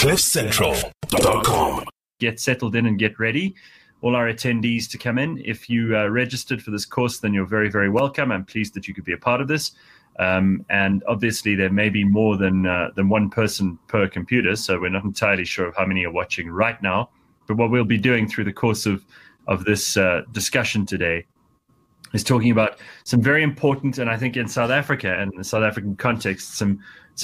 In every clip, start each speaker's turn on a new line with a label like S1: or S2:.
S1: CliffCentral.com.
S2: Get settled in and get ready. All our attendees to come in. If you registered for this course, then you're very, very welcome. I'm pleased that you could be a part of this. And obviously, there may be more than one person per computer, so we're not entirely sure of how many are watching right now. But what we'll be doing through the course of this discussion today is talking about some very important, and I think in South Africa and the South African context, some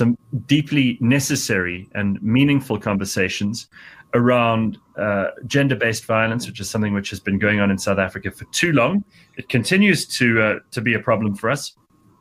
S2: deeply necessary and meaningful conversations around gender-based violence, which is something which has been going on in South Africa for too long. It continues to be a problem for us,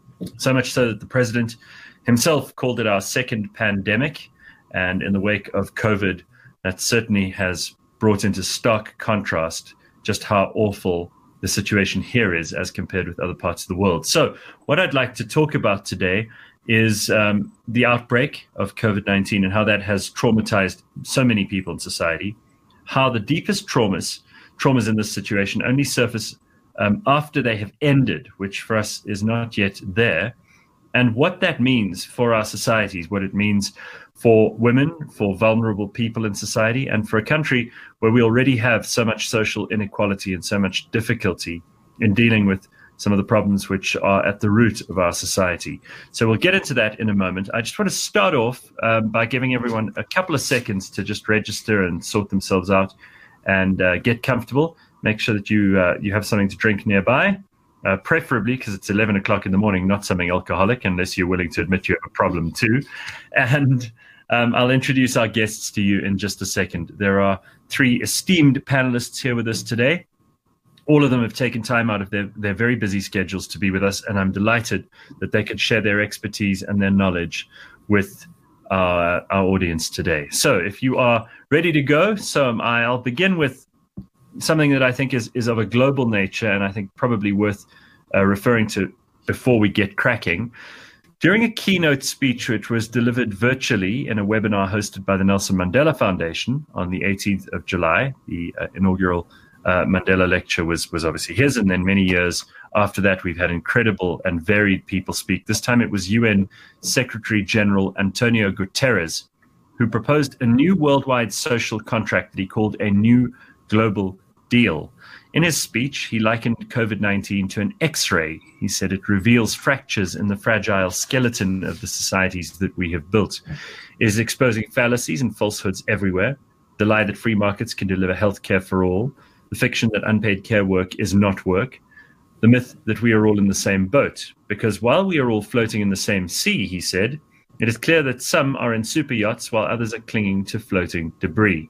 S2: so much so that the president himself called it our second pandemic. And in the wake of COVID, that certainly has brought into stark contrast just how awful the situation here is as compared with other parts of the world. So what I'd like to talk about today is the outbreak of COVID-19 and how that has traumatized so many people in society, how the deepest traumas in this situation only surface after they have ended, which for us is not yet there, and what that means for our societies, what it means for women, for vulnerable people in society, and for a country where we already have so much social inequality and so much difficulty in dealing with some of the problems which are at the root of our society. So we'll get into that in a moment. I just want to start off by giving everyone a couple of seconds to just register and sort themselves out and get comfortable. Make sure that you have something to drink nearby, preferably because it's 11 o'clock in the morning, not something alcoholic, unless you're willing to admit you have a problem too. And I'll introduce our guests to you in just a second. There are three esteemed panelists here with us today. All of them have taken time out of their very busy schedules to be with us, and I'm delighted that they could share their expertise and their knowledge with our audience today. So if you are ready to go, so am I. I'll begin with something that I think is of a global nature and I think probably worth referring to before we get cracking. During a keynote speech which was delivered virtually in a webinar hosted by the Nelson Mandela Foundation on the 18th of July, the inaugural Mandela lecture was obviously his, and then many years after that we've had incredible and varied people speak. This time it was UN Secretary General Antonio Guterres who proposed a new worldwide social contract that he called a new global deal. In his speech, he likened COVID-19 to an X-ray. He said it reveals fractures in the fragile skeleton of the societies that we have built. It is exposing fallacies and falsehoods everywhere. The lie that free markets can deliver healthcare for all. The fiction that unpaid care work is not work. The myth that we are all in the same boat. Because while we are all floating in the same sea, he said, it is clear that some are in super yachts while others are clinging to floating debris.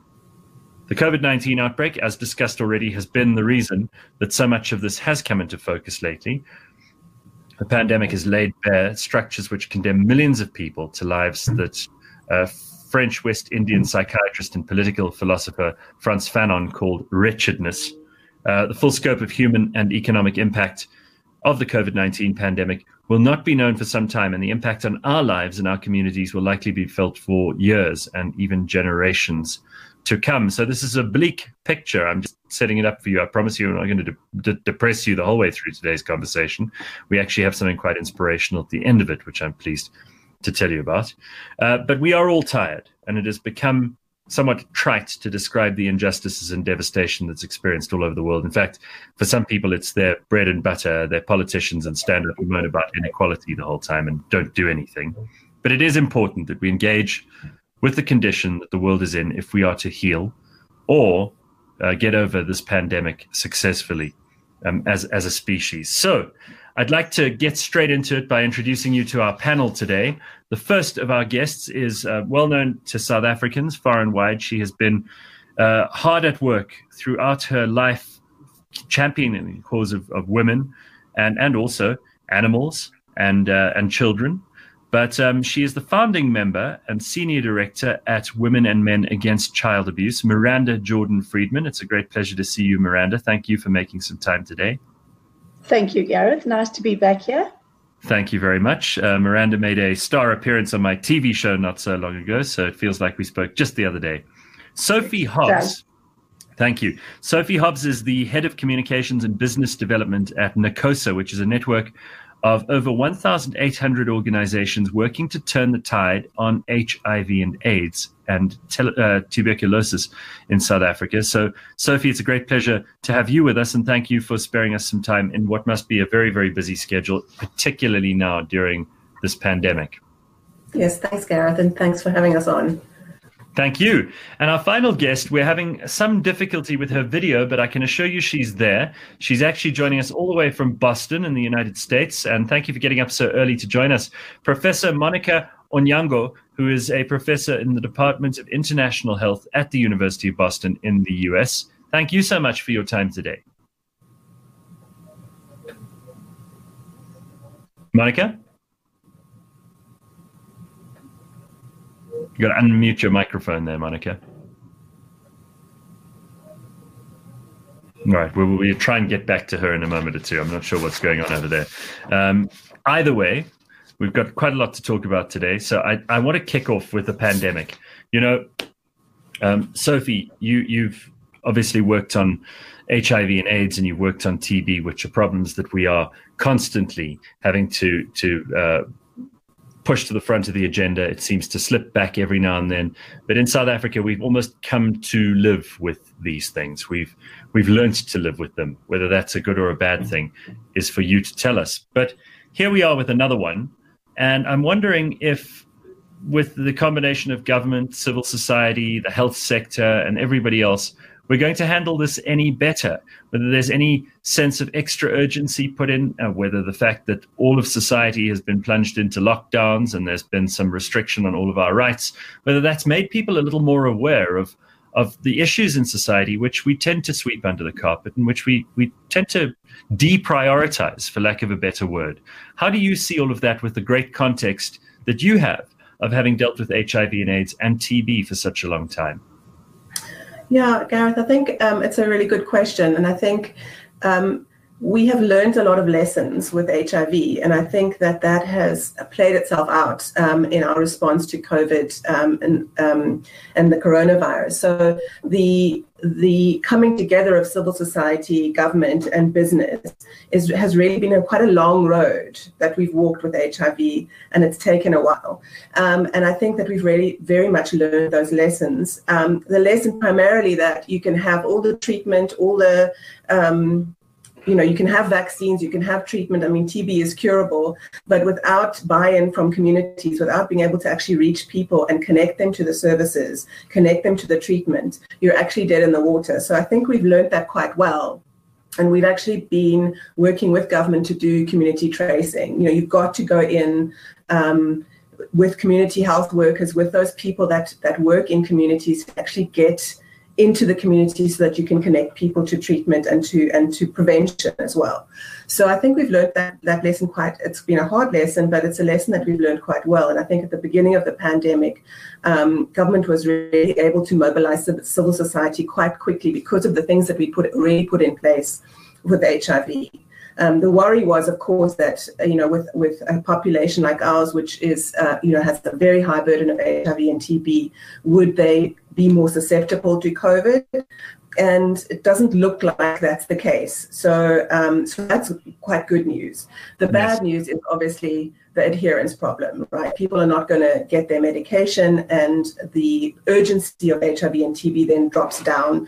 S2: The COVID-19 outbreak, as discussed already, has been the reason that so much of this has come into focus lately. The pandemic has laid bare structures which condemn millions of people to lives that French West Indian psychiatrist and political philosopher Frantz Fanon called wretchedness. The full scope of human and economic impact of the COVID-19 pandemic will not be known for some time, and the impact on our lives and our communities will likely be felt for years and even generations to come. So this is a bleak picture. I'm just setting it up for you. I promise you I'm not going to depress you the whole way through today's conversation. We actually have something quite inspirational at the end of it, which I'm pleased to tell you about. But we are all tired, and it has become somewhat trite to describe the injustices and devastation that's experienced all over the world. In fact, for some people, it's their bread and butter. They're politicians and stand up and moan about inequality the whole time and don't do anything. But it is important that we engage with the condition that the world is in if we are to heal or get over this pandemic successfully as a species. So I'd like to get straight into it by introducing you to our panel today. The first of our guests is well known to South Africans far and wide. She has been hard at work throughout her life, championing the cause of women and also animals and children. But she is the founding member and senior director at Women and Men Against Child Abuse, Miranda Jordan-Friedman. It's a great pleasure to see you, Miranda. Thank you for making some time today.
S3: Thank you, Gareth. Nice to be back here.
S2: Thank you very much. Miranda made a star appearance on my TV show not so long ago, so it feels like we spoke just the other day. Sophie Hobbs. Thank you. Sophie Hobbs is the head of communications and business development at NACOSA, which is a network of over 1,800 organizations working to turn the tide on HIV and AIDS and tuberculosis in South Africa. So, Sophie, it's a great pleasure to have you with us, and thank you for sparing us some time in what must be a very, very busy schedule, particularly now during this pandemic.
S1: Yes, thanks, Gareth, and thanks for having us on.
S2: Thank you. And our final guest, we're having some difficulty with her video, but I can assure you she's there. She's actually joining us all the way from Boston in the United States. And thank you for getting up so early to join us. Professor Monica Onyango, who is a professor in the Department of International Health at the University of Boston in the US. Thank you so much for your time today. Monica? You got to unmute your microphone there, Monica. All right, we'll try and get back to her in a moment or two. I'm not sure what's going on over there. Either way, we've got quite a lot to talk about today. So I want to kick off with the pandemic. You know, Sophie, you've obviously worked on HIV and AIDS, and you've worked on TB, which are problems that we are constantly having to push to the front of the agenda. It seems to slip back every now and then. But in South Africa, we've almost come to live with these things. We've learned to live with them. Whether that's a good or a bad thing is for you to tell us. But here we are with another one. And I'm wondering if, with the combination of government, civil society, the health sector, and everybody else, we're going to handle this any better, whether there's any sense of extra urgency put in, whether the fact that all of society has been plunged into lockdowns and there's been some restriction on all of our rights, whether that's made people a little more aware of the issues in society, which we tend to sweep under the carpet and which we tend to deprioritize, for lack of a better word. How do you see all of that with the great context that you have of having dealt with HIV and AIDS and TB for such a long time?
S1: Yeah, Gareth, I think it's a really good question. And I think we have learned a lot of lessons with HIV. And I think that has played itself out in our response to COVID and the coronavirus. So the coming together of civil society, government, and business has really been quite a long road that we've walked with HIV, and it's taken a while. And I think that we've really very much learned those lessons. The lesson primarily that you can have all the treatment, all the you can have vaccines, you can have treatment. I mean, TB is curable, but without buy-in from communities, without being able to actually reach people and connect them to the services, connect them to the treatment, you're actually dead in the water. So I think we've learned that quite well. And we've actually been working with government to do community tracing. You've got to go in with community health workers, with those people that work in communities, to actually get into the community so that you can connect people to treatment and to prevention as well. So I think we've learned that lesson it's been a hard lesson, but it's a lesson that we've learned quite well. And I think at the beginning of the pandemic, government was really able to mobilize civil society quite quickly because of the things that we already put in place with HIV. The worry was, of course, that with a population like ours, which is has a very high burden of HIV and TB, would they be more susceptible to COVID? And it doesn't look like that's the case. So that's quite good news. The bad news is obviously the adherence problem, right? People are not going to get their medication, and the urgency of HIV and TB then drops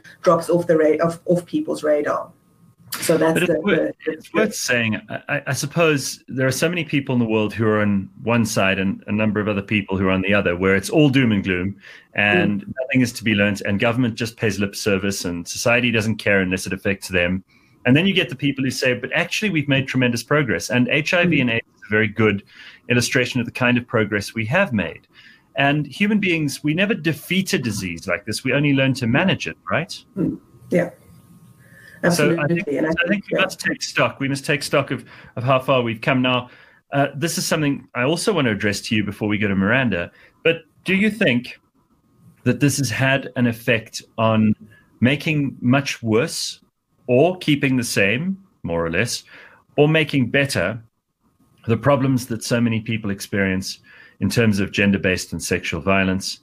S1: off people's radar. So that's
S2: it's worth saying, I suppose there are so many people in the world who are on one side and a number of other people who are on the other, where it's all doom and gloom and nothing is to be learned, and government just pays lip service and society doesn't care unless it affects them. And then you get the people who say, but actually we've made tremendous progress. And HIV and AIDS is a very good illustration of the kind of progress we have made. And human beings, we never defeat a disease like this. We only learn to manage it, right?
S1: Yeah. Absolutely.
S2: So I think we must take stock. We must take stock of how far we've come. Now, this is something I also want to address to you before we go to Miranda. But do you think that this has had an effect on making much worse, or keeping the same, more or less, or making better the problems that so many people experience in terms of gender-based and sexual violence,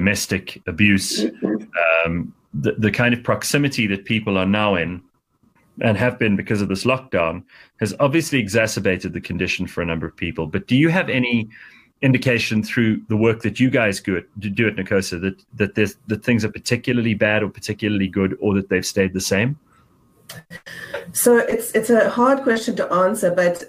S2: domestic abuse, the kind of proximity that people are now in and have been because of this lockdown, has obviously exacerbated the condition for a number of people. But do you have any indication through the work that you guys do at NACOSA that things are particularly bad or particularly good, or that they've stayed the same?
S1: So it's a hard question to answer, but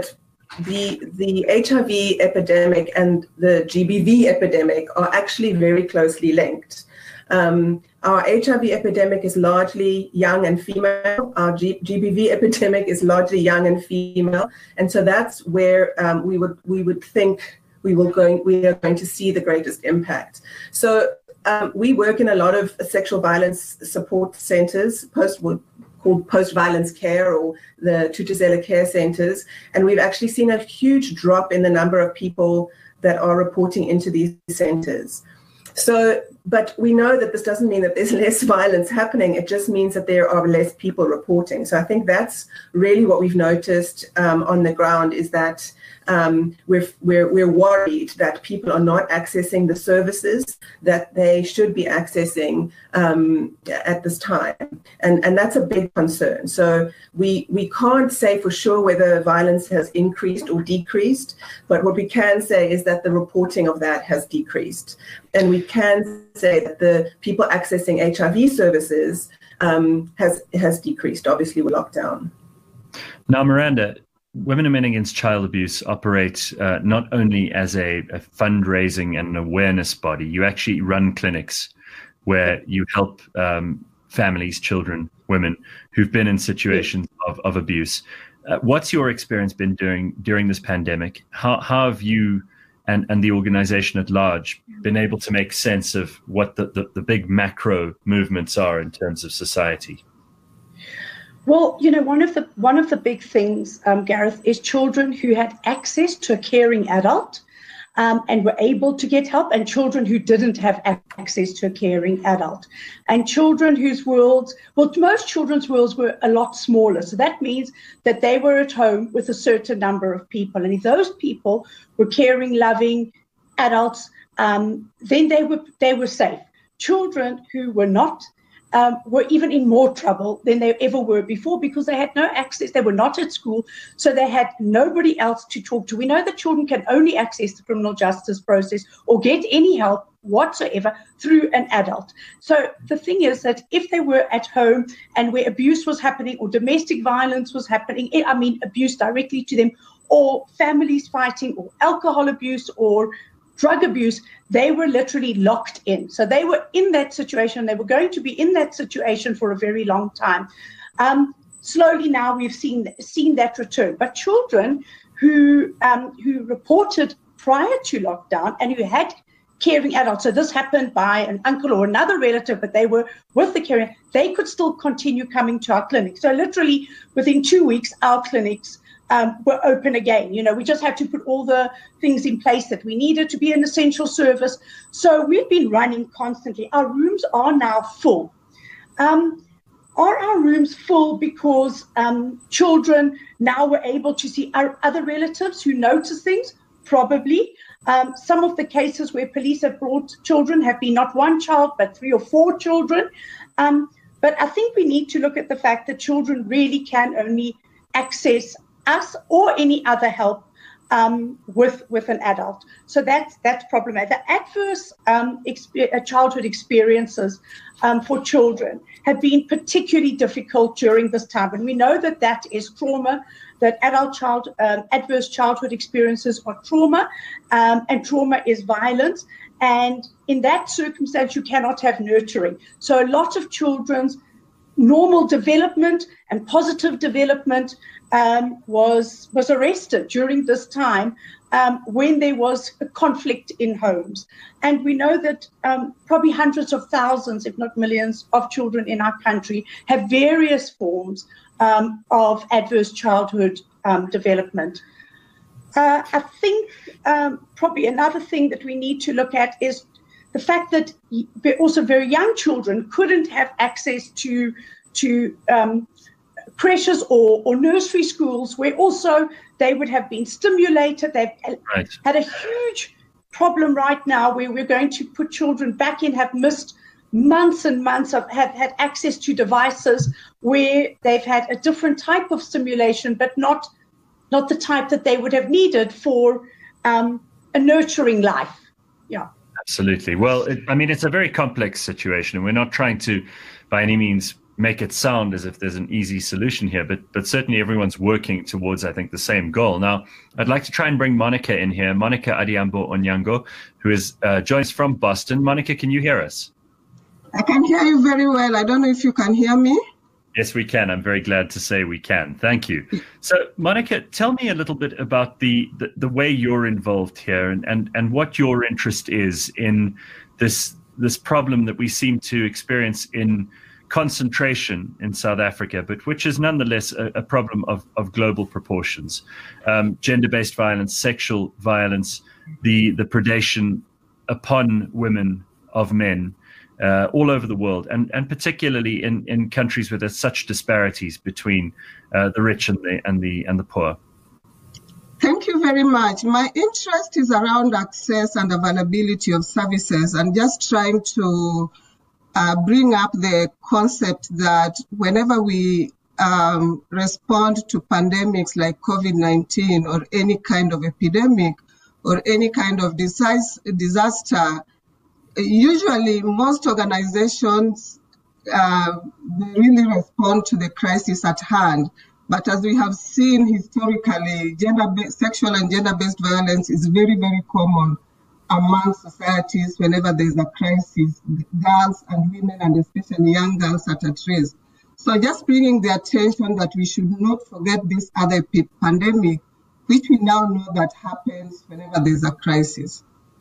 S1: the HIV epidemic and the GBV epidemic are actually very closely linked. Our HIV epidemic is largely young and female. Our GBV epidemic is largely young and female, and so that's where we would think we are going to see the greatest impact. So we work in a lot of sexual violence support centers, called post-violence care, or the Thuthuzela care centers, and we've actually seen a huge drop in the number of people that are reporting into these centers. So, but we know that this doesn't mean that there's less violence happening. It just means that there are less people reporting. So I think that's really what we've noticed on the ground, is that we're worried that people are not accessing the services that they should be accessing at this time, and that's a big concern. So we can't say for sure whether violence has increased or decreased, but what we can say is that the reporting of that has decreased, and we can say that the people accessing HIV services has decreased, obviously with lockdown.
S2: Now, Miranda, Women and Men Against Child Abuse operate not only as a fundraising and an awareness body. You actually run clinics where you help families, children, women who've been in situations of abuse. What's your experience been during this pandemic? How have you and the organization at large been able to make sense of what the big macro movements are in terms of society?
S3: Well, you know, one of the big things, Gareth, is children who had access to a caring adult and were able to get help, and children who didn't have access to a caring adult, and children whose worlds, well, most children's worlds were a lot smaller. So that means that they were at home with a certain number of people, and if those people were caring, loving adults, then they were safe. Children who were not were even in more trouble than they ever were before, because they had no access. They were not at school, so they had nobody else to talk to. We know that children can only access the criminal justice process or get any help whatsoever through an adult. So the thing is that if they were at home and where abuse was happening or domestic violence was happening, I mean abuse directly to them, or families fighting, or alcohol abuse, or drug abuse, they were literally locked in. So they were in that situation. They were going to be in that situation for a very long time. Slowly now we've seen that return. But children who reported prior to lockdown and who had caring adults, so this happened by an uncle or another relative, but they were with the caring, they could still continue coming to our clinic. So literally within 2 weeks, our clinics were open again. You know, we just had to put all the things in place that we needed to be an essential service. So we've been running constantly. Our rooms are now full. Are our rooms full because children now were able to see our other relatives who notice things? Probably. Some of the cases where police have brought children have been not one child, but 3 or 4 children. But I think we need to look at the fact that children really can only access us or any other help with an adult. So that's problematic. The adverse childhood experiences for children have been particularly difficult during this time. And we know that is trauma, that adverse childhood experiences are trauma, and trauma is violence. And in that circumstance, you cannot have nurturing. So a lot of children's normal development and positive development was arrested during this time when there was a conflict in homes. And we know that probably hundreds of thousands, if not millions, of children in our country have various forms of adverse childhood development. I think probably another thing that we need to look at is the fact that also very young children couldn't have access to creches or nursery schools, where also they would have been stimulated. They've had a huge problem right now where we're going to put children back in, have missed months and months have had access to devices where they've had a different type of stimulation, but not the type that they would have needed for a nurturing life. Yeah.
S2: Absolutely. Well, it's a very complex situation, and we're not trying to, by any means, make it sound as if there's an easy solution here, but certainly everyone's working towards, I think, the same goal. Now, I'd like to try and bring Monica in here, Monica Adhiambo Onyango, who is joins from Boston. Monica, can you hear us?
S4: I can hear you very well. I don't know if you can hear me.
S2: Yes, we can. I'm very glad to say we can. Thank you. So, Monica, tell me a little bit about the way you're involved here and what your interest is in this problem that we seem to experience in concentration in South Africa, but which is nonetheless a problem of global proportions. Gender-based violence, sexual violence, the predation upon women of men all over the world, and particularly in countries where there's such disparities between the rich and the poor.
S4: Thank you very much. My interest is around access and availability of services, and just trying to bring up the concept that whenever we respond to pandemics like COVID-19 or any kind of epidemic or any kind of disaster, usually most organizations they really respond to the crisis at hand. But as we have seen historically, sexual and gender-based violence is very, very common among societies whenever there's a crisis. Girls and women, and especially young girls, are at risk. So just bringing the attention that we should not forget this other pandemic, which we now know that happens whenever there's a crisis.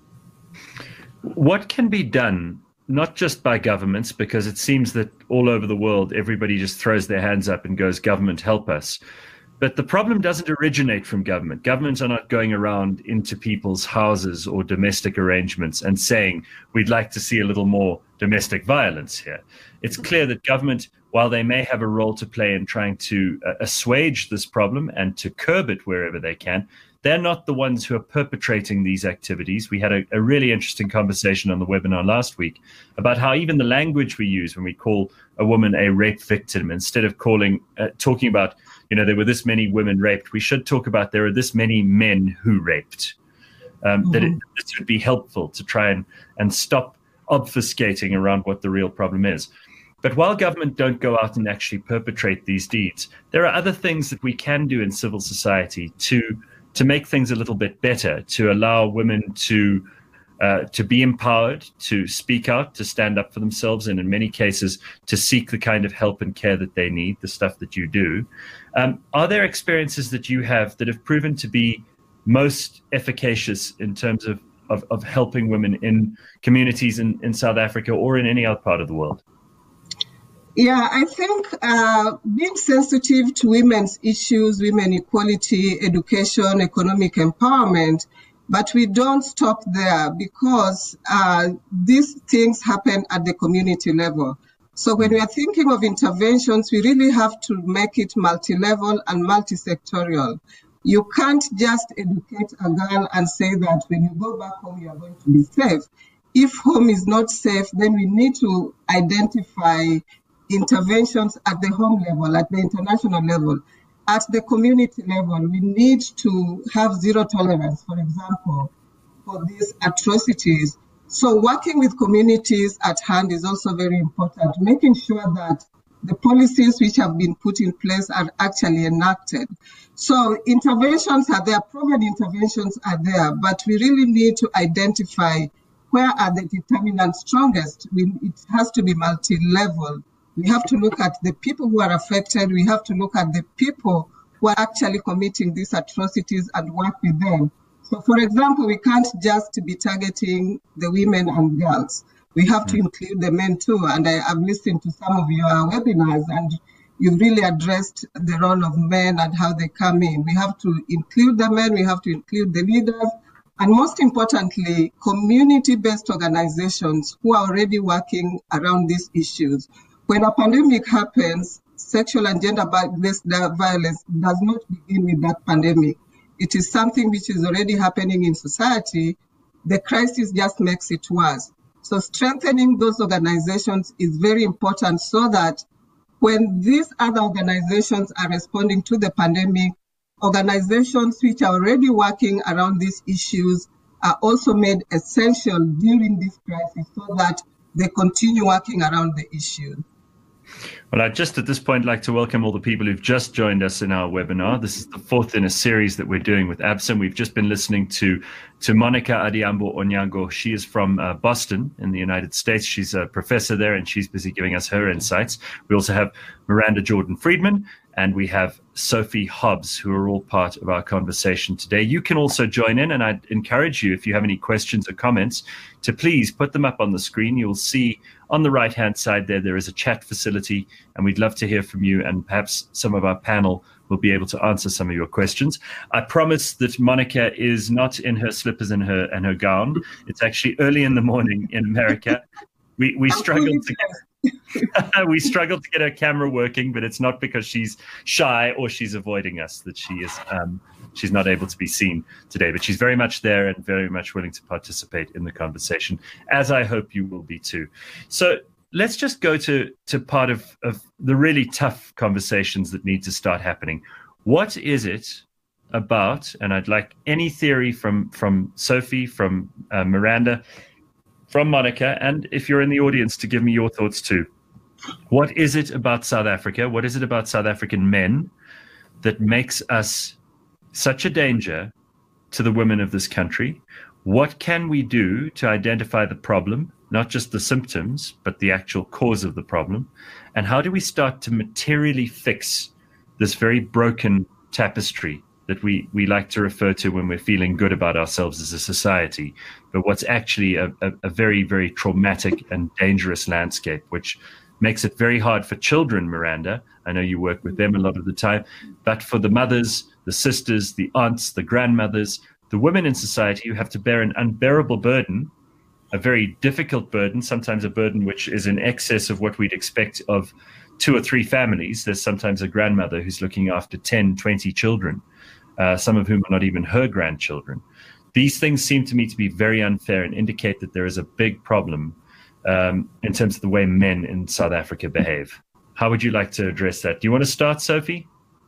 S2: What can be done, not just by governments, because it seems that all over the world, everybody just throws their hands up and goes, government, help us. But the problem doesn't originate from government. Governments are not going around into people's houses or domestic arrangements and saying, we'd like to see a little more domestic violence here. It's clear that government, while they may have a role to play in trying to assuage this problem and to curb it wherever they can, they're not the ones who are perpetrating these activities. We had a really interesting conversation on the webinar last week about how even the language we use when we call a woman a rape victim, instead of talking about, there were this many women raped, we should talk about there are this many men who raped. That it would be helpful to try and stop obfuscating around what the real problem is. But while government don't go out and actually perpetrate these deeds, there are other things that we can do in civil society to make things a little bit better, to allow women to be empowered, to speak out, to stand up for themselves, and in many cases, to seek the kind of help and care that they need, the stuff that you do. Are there experiences that you have that have proven to be most efficacious in terms of helping women in communities in South Africa or in any other part of the world?
S4: Yeah, I think being sensitive to women's issues, women equality, education, economic empowerment, but we don't stop there because these things happen at the community level. So when we are thinking of interventions, we really have to make it multi-level and multi-sectorial. You can't just educate a girl and say that when you go back home, you are going to be safe. If home is not safe, then we need to identify interventions at the home level, at the international level, at the community level. We need to have zero tolerance, for example, for these atrocities. So working with communities at hand is also very important, making sure that the policies which have been put in place are actually enacted. So interventions are there, proven interventions are there, but we really need to identify where are the determinants strongest. It has to be multi-level. We have to look at the people who are affected. We have to look at the people who are actually committing these atrocities and work with them. So, for example, we can't just be targeting the women and girls. We have to include the men too. And I have listened to some of your webinars, and you've really addressed the role of men and how they come in. We have to include the men. We have to include the leaders. And most importantly, community-based organizations who are already working around these issues. When a pandemic happens, sexual and gender-based violence does not begin with that pandemic. It is something which is already happening in society. The crisis just makes it worse. So strengthening those organizations is very important so that when these other organizations are responding to the pandemic, organizations which are already working around these issues are also made essential during this crisis so that they continue working around the issue.
S2: Well, I'd just at this point like to welcome all the people who've just joined us in our webinar. This is the fourth in a series that we're doing with ABSA. We've just been listening to Monica Adhiambo Onyango. She is from Boston in the United States. She's a professor there, and she's busy giving us her insights. We also have Miranda Jordan-Friedman, and we have Sophie Hobbs, who are all part of our conversation today. You can also join in, and I'd encourage you, if you have any questions or comments, to please put them up on the screen. You'll see on the right-hand side there is a chat facility, and we'd love to hear from you, and perhaps some of our panel will be able to answer some of your questions. I promise that Monica is not in her slippers and her gown. It's actually early in the morning in America. We struggled to get her camera working, but it's not because she's shy or she's avoiding us that she's not able to be seen today. But she's very much there and very much willing to participate in the conversation, as I hope you will be too. So let's just go to part of the really tough conversations that need to start happening. What is it about, and I'd like any theory from Sophie, from Miranda, from Monica, and if you're in the audience, to give me your thoughts too. What is it about South Africa? What is it about South African men that makes us such a danger to the women of this country? What can we do to identify the problem, not just the symptoms, but the actual cause of the problem? And how do we start to materially fix this very broken tapestry that we like to refer to when we're feeling good about ourselves as a society, but what's actually a very, very traumatic and dangerous landscape, which makes it very hard for children, Miranda. I know you work with them a lot of the time, but for the mothers, the sisters, the aunts, the grandmothers, the women in society who have to bear an unbearable burden, a very difficult burden, sometimes a burden which is in excess of what we'd expect of 2 or 3 families. There's sometimes a grandmother who's looking after 10, 20 children, some of whom are not even her grandchildren. These things seem to me to be very unfair and indicate that there is a big problem in terms of the way men in South Africa behave. How would you like to address that? Do you want to start, Sophie?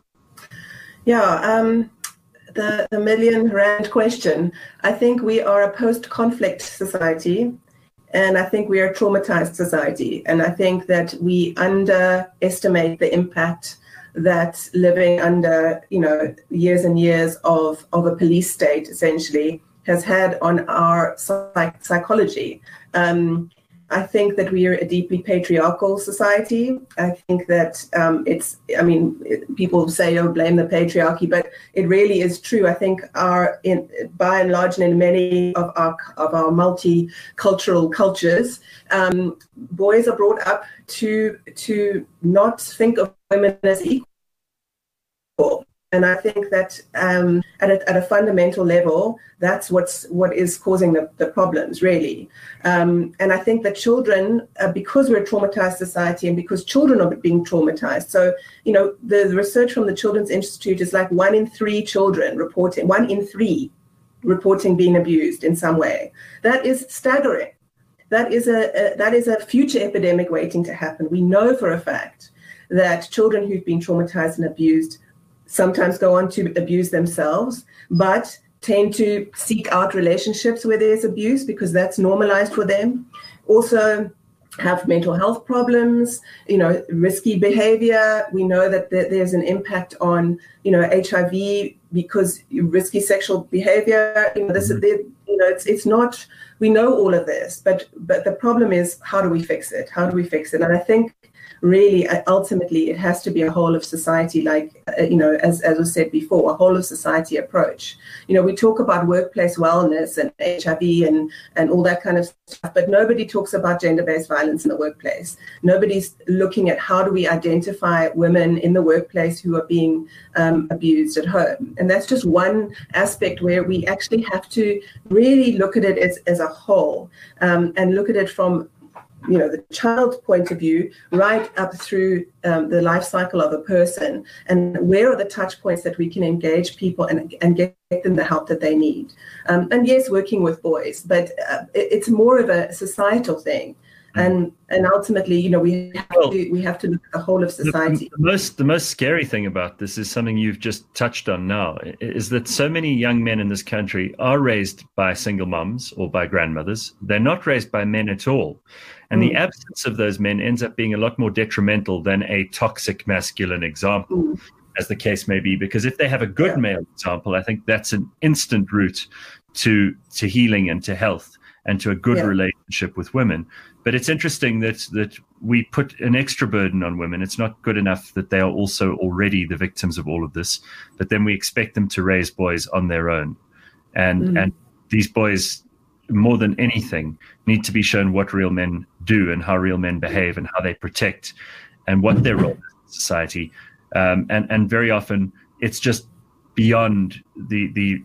S1: Yeah, the million rand question. I think we are a post-conflict society, and I think we are a traumatized society. And I think that we underestimate the impact that living under, years and years of a police state essentially has had on our psychology. I think that we are a deeply patriarchal society. I think that people say, oh, blame the patriarchy, but it really is true. I think by and large, and in many of our multicultural cultures, boys are brought up to not think of women as equal. And I think that at a fundamental level, that's what is causing the problems, really. And I think that children, because we're a traumatized society and because children are being traumatized, so, the research from the Children's Institute is like 1 in 3 children reporting being abused in some way. That is staggering. That is a future epidemic waiting to happen. We know for a fact that children who've been traumatized and abused sometimes go on to abuse themselves, but tend to seek out relationships where there's abuse because that's normalized for them. Also have mental health problems, risky behavior. We know that there's an impact on, HIV because risky sexual behavior. It's not. We know all of this, but the problem is, how do we fix it? How do we fix it? And I think really, ultimately, it has to be a whole of society, like, as I said before, a whole of society approach. We talk about workplace wellness and HIV and all that kind of stuff, but nobody talks about gender-based violence in the workplace. Nobody's looking at how do we identify women in the workplace who are being abused at home. And that's just one aspect where we actually have to really look at it as a whole and look at it from the child's point of view, right up through the life cycle of a person, and where are the touch points that we can engage people and get them the help that they need. And yes, working with boys, but it's more of a societal thing. And ultimately, we have to look at the whole of society.
S2: The most scary thing about this is something you've just touched on now, is that so many young men in this country are raised by single moms or by grandmothers. They're not raised by men at all. And the absence of those men ends up being a lot more detrimental than a toxic masculine example, as the case may be. Because if they have a good male example, I think that's an instant route to healing and to health and to a good relationship with women. But it's interesting that we put an extra burden on women. It's not good enough that they are also already the victims of all of this, but then we expect them to raise boys on their own. And these boys, more than anything, need to be shown what real men do and how real men behave and how they protect and what their role is in society. And very often it's just beyond the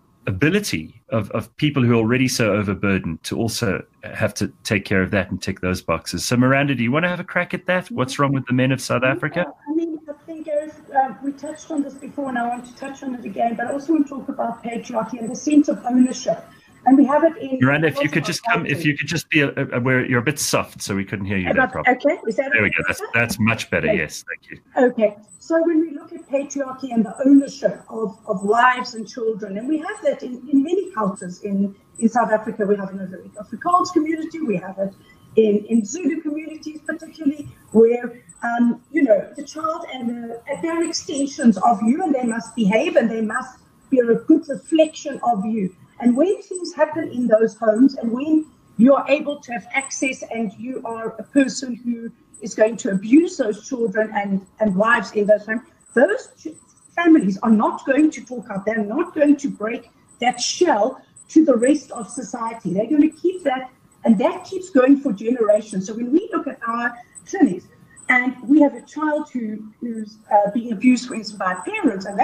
S2: ability of people who are already so overburdened to also have to take care of that and tick those boxes. So Miranda, do you want to have a crack at that? What's wrong with the men of South Africa?
S3: I think we touched on this before and I want to touch on it again, but I also want to talk about patriarchy and the sense of ownership. And we have it in...
S2: Miranda, if you could just be aware, you're a bit soft, so we couldn't hear you there properly.
S3: Okay, is that
S2: there we go. That's much better. Okay. Yes, thank you.
S3: Okay, so when we look at patriarchy and the ownership of wives and children, and we have that in many cultures in South Africa. We have it in the Afrikaans community, we have it in Zulu communities particularly, where the child and they're extensions of you, and they must behave and they must be a good reflection of you. And when things happen in those homes, and when you are able to have access and you are a person who is going to abuse those children and wives in those homes, those families are not going to talk out. They're not going to break that shell to the rest of society. They're going to keep that, and that keeps going for generations. So when we look at our clinics, and we have a child who's being abused, for instance, by parents, and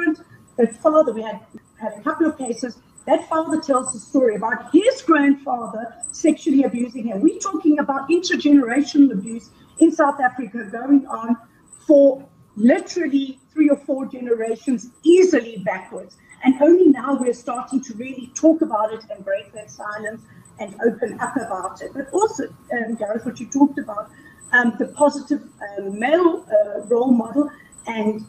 S3: that father, we had a couple of cases. That father tells a story about his grandfather sexually abusing him. We're talking about intergenerational abuse in South Africa going on for literally 3 or 4 generations, easily backwards. And only now we're starting to really talk about it and break that silence and open up about it. But also, Gareth, what you talked about, the positive male role model and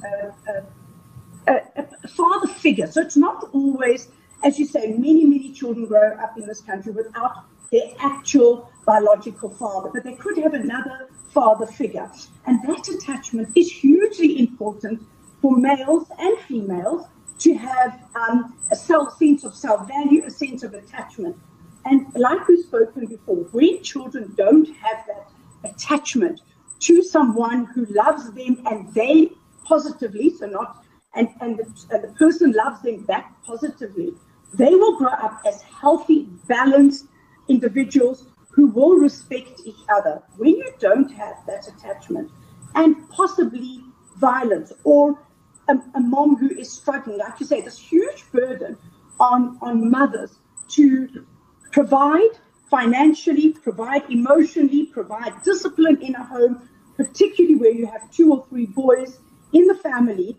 S3: a father figure. So it's not always... As you say, many children grow up in this country without their actual biological father, but they could have another father figure. And that attachment is hugely important for males and females to have a sense of self-value, a sense of attachment. And like we've spoken before, when children don't have that attachment to someone who loves them and they positively, so not, and the person loves them back positively, they will grow up as healthy, balanced individuals who will respect each other. When you don't have that attachment and possibly violence, or a mom who is struggling, like you say, this huge burden on mothers to provide financially, provide emotionally, provide discipline in a home, particularly where you have 2 or 3 boys in the family,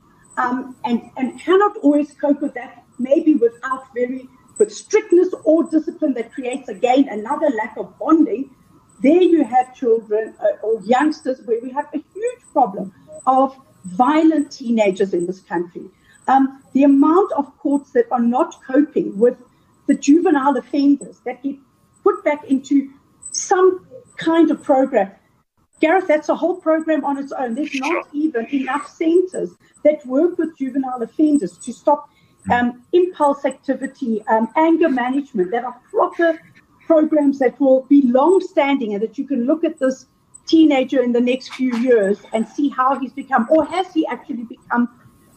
S3: and cannot always cope with that, maybe with strictness or discipline that creates, again, another lack of bonding. There you have children or youngsters where we have a huge problem of violent teenagers in this country. The amount of courts that are not coping with the juvenile offenders that get put back into some kind of program. Gareth, that's a whole program on its own. There's not even enough centers that work with juvenile offenders to stop impulse activity, anger management, that are proper programs that will be long-standing, and that you can look at this teenager in the next few years and see how he's become, or has he actually become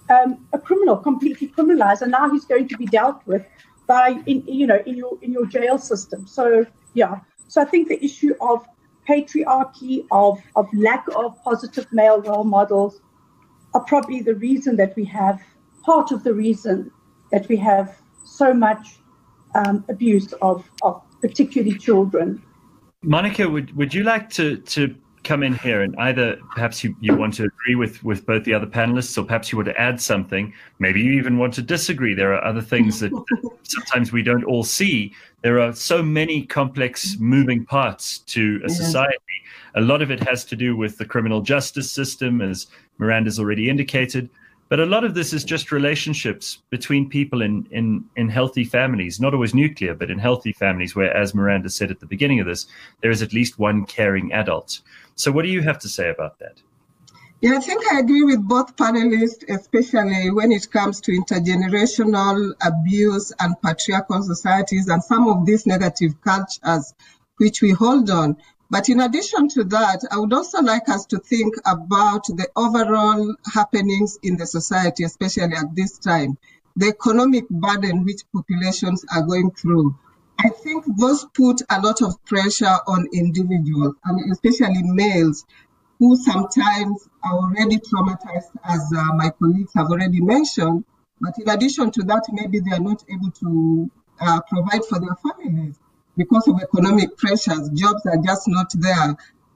S3: a criminal, completely criminalized, and now he's going to be dealt with by in your jail system. So I think the issue of patriarchy, of lack of positive male role models, are probably the reason that we have, part of the reason that we have so much abuse of particularly children
S2: Monica, would you like to come in here, and either perhaps you want to agree with both the other panelists, or perhaps you want to add something. Maybe you even want to disagree. There are other things that sometimes we don't all see. There are so many complex moving parts to a society. A lot of it has to do with the criminal justice system, as Miranda's already indicated. But a lot of this is just relationships between people in healthy families, not always nuclear, but in healthy families where, as Miranda said at the beginning of this, there is at least one caring adult. So what do you have to say about that?
S4: Yeah, I think I agree with both panelists, especially when it comes to intergenerational abuse and patriarchal societies and some of these negative cultures which we hold on. But in addition to that, I would also like us to think about the overall happenings in the society, especially at this time, the economic burden which populations are going through. I think those put a lot of pressure on individuals, and especially males, who sometimes are already traumatized, as my colleagues have already mentioned. But in addition to that, maybe they are not able to provide for their families because of economic pressures. Jobs are just not there.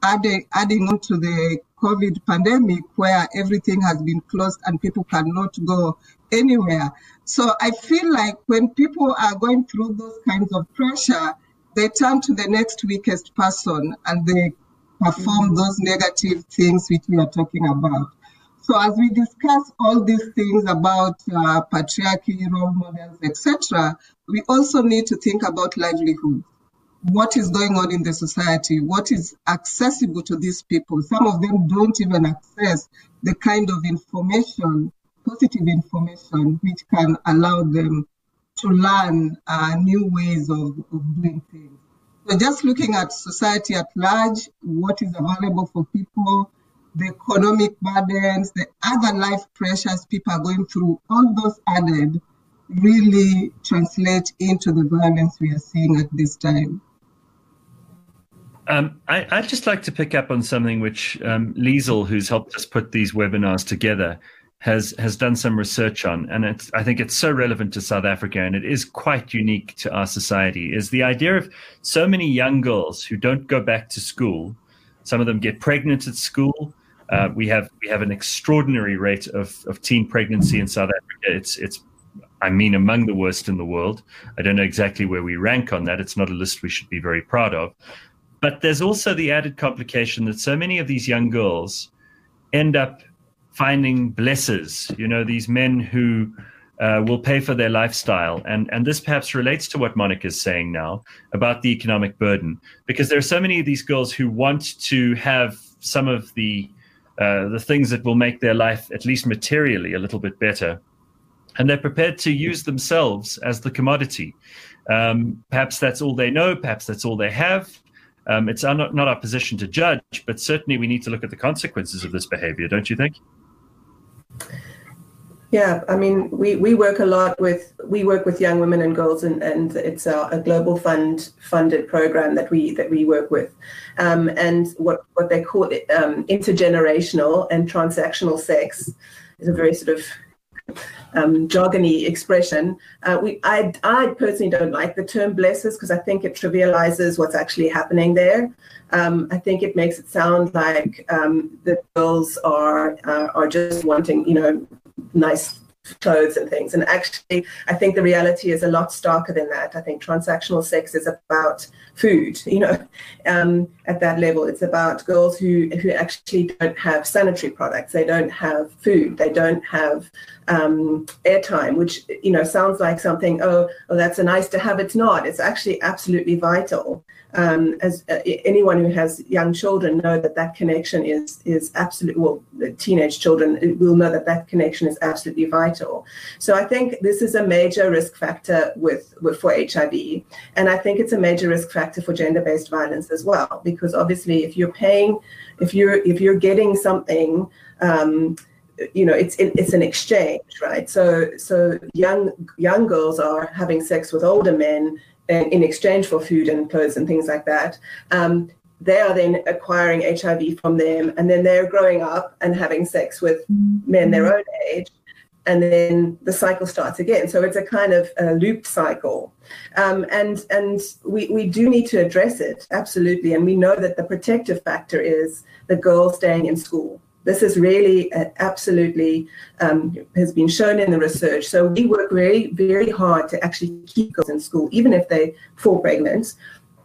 S4: Adding on to the COVID pandemic, where everything has been closed and people cannot go anywhere. So I feel like when people are going through those kinds of pressure, they turn to the next weakest person and they perform those negative things which we are talking about. So as we discuss all these things about patriarchy, role models, etc., we also need to think about livelihood. What is going on in the society? What is accessible to these people? Some of them don't even access the kind of information, positive information, which can allow them to learn new ways of doing things. So just looking at society at large, what is available for people, the economic burdens, the other life pressures people are going through, all those added really translate into the violence we are seeing at this time.
S2: I'd just like to pick up on something which Liesl, who's helped us put these webinars together, has done some research on, and I think it's so relevant to South Africa, and it is quite unique to our society, is the idea of so many young girls who don't go back to school. Some of them get pregnant at school. We have an extraordinary rate of teen pregnancy in South Africa. It's among the worst in the world. I don't know exactly where we rank on that. It's not a list we should be very proud of. But there's also the added complication that so many of these young girls end up finding blessers, these men who will pay for their lifestyle. And this perhaps relates to what Monica's saying now about the economic burden, because there are so many of these girls who want to have some of the things that will make their life, at least materially, a little bit better. And they're prepared to use themselves as the commodity. Perhaps that's all they know. Perhaps that's all they have. It's not our position to judge, but certainly we need to look at the consequences of this behavior, don't you think?
S1: Yeah, I mean, we work a lot with young women and girls, and it's a global funded program that we work with, and what they call it, intergenerational and transactional sex is a very sort of jargony expression. I personally don't like the term blessers because I think it trivializes what's actually happening there. I think it makes it sound like the girls are just wanting, nice clothes and things. And actually, I think the reality is a lot starker than that. I think transactional sex is about food, at that level. It's about girls who actually don't have sanitary products. They don't have food. They don't have airtime, which, sounds like something, oh, that's a nice to have. It's not. It's actually absolutely vital. As anyone who has young children know that connection is absolutely, well, teenage children will know that connection is absolutely vital. So I think this is a major risk factor for HIV, and I think it's a major risk factor for gender-based violence as well, because obviously if you're getting something, it's an exchange, right? So young girls are having sex with older men in exchange for food and clothes and things like that. They are then acquiring HIV from them, and then they're growing up and having sex with men their own age. and then the cycle starts again. So it's a kind of a loop cycle. And we do need to address it, absolutely. And we know that the protective factor is the girl staying in school. This is really absolutely has been shown in the research. So we work very, very hard to actually keep girls in school, even if they fall pregnant.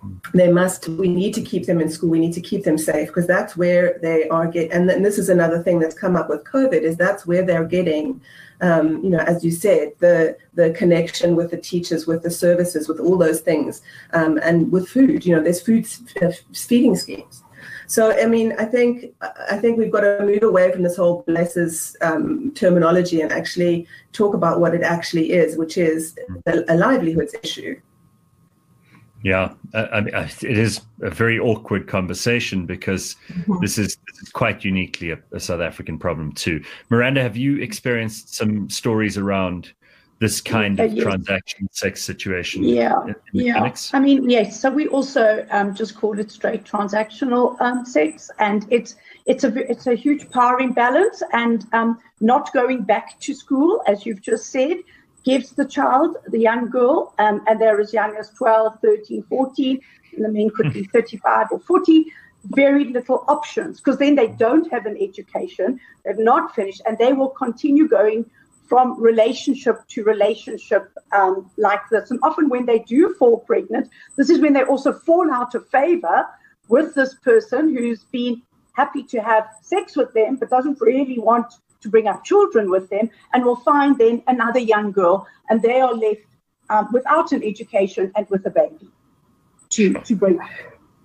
S1: We need to keep them in school. We need to keep them safe, because that's where they are and this is another thing that's come up with COVID, is that's where they're getting, as you said, the connection with the teachers, with the services, with all those things, and with food. There's feeding schemes. So, I mean, I think we've got to move away from this whole blesses terminology and actually talk about what it actually is, which is a livelihoods issue.
S2: Yeah, I mean, it is a very awkward conversation, because this is quite uniquely a South African problem too. Miranda, have you experienced some stories around this kind of transaction sex situation?
S3: Yeah.
S2: Clinics?
S3: I mean, yes. So we also just call it straight transactional sex, and it's a huge power imbalance, and not going back to school, as you've just said, gives the child, the young girl, and they're as young as 12, 13, 14, and the men could be 35 or 40, very little options, because then they don't have an education, they've not finished, and they will continue going from relationship to relationship like this. And often when they do fall pregnant, this is when they also fall out of favor with this person who's been happy to have sex with them, but doesn't really want to bring up children with them, and will find then another young girl, and they are left without an education and with a baby to bring up.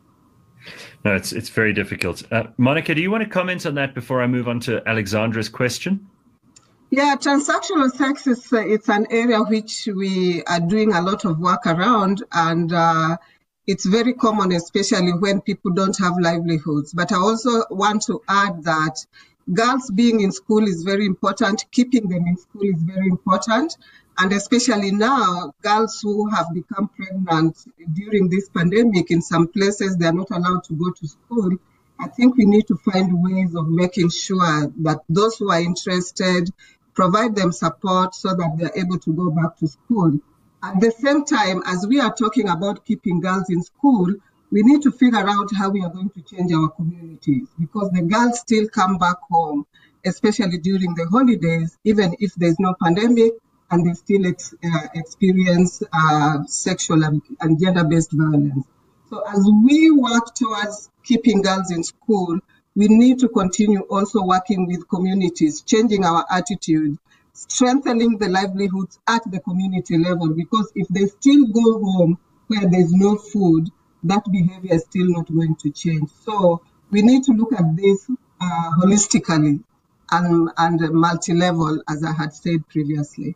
S2: No, it's very difficult. Monica, do you want to comment on that before I move on to Alexandra's question?
S4: Yeah, transactional sex it's an area which we are doing a lot of work around, and it's very common, especially when people don't have livelihoods. But I also want to add that girls being in school is very important. Keeping them in school is very important. And especially now, girls who have become pregnant during this pandemic, in some places, they're not allowed to go to school. I think we need to find ways of making sure that those who are interested provide them support so that they're able to go back to school. At the same time, as we are talking about keeping girls in school, we need to figure out how we are going to change our communities, because the girls still come back home, especially during the holidays, even if there's no pandemic, and they still experience sexual and gender-based violence. So as we work towards keeping girls in school, we need to continue also working with communities, changing our attitude, strengthening the livelihoods at the community level, because if they still go home where there's no food, that behavior is still not going to change. So we need to look at this holistically and multi-level, as I had said previously.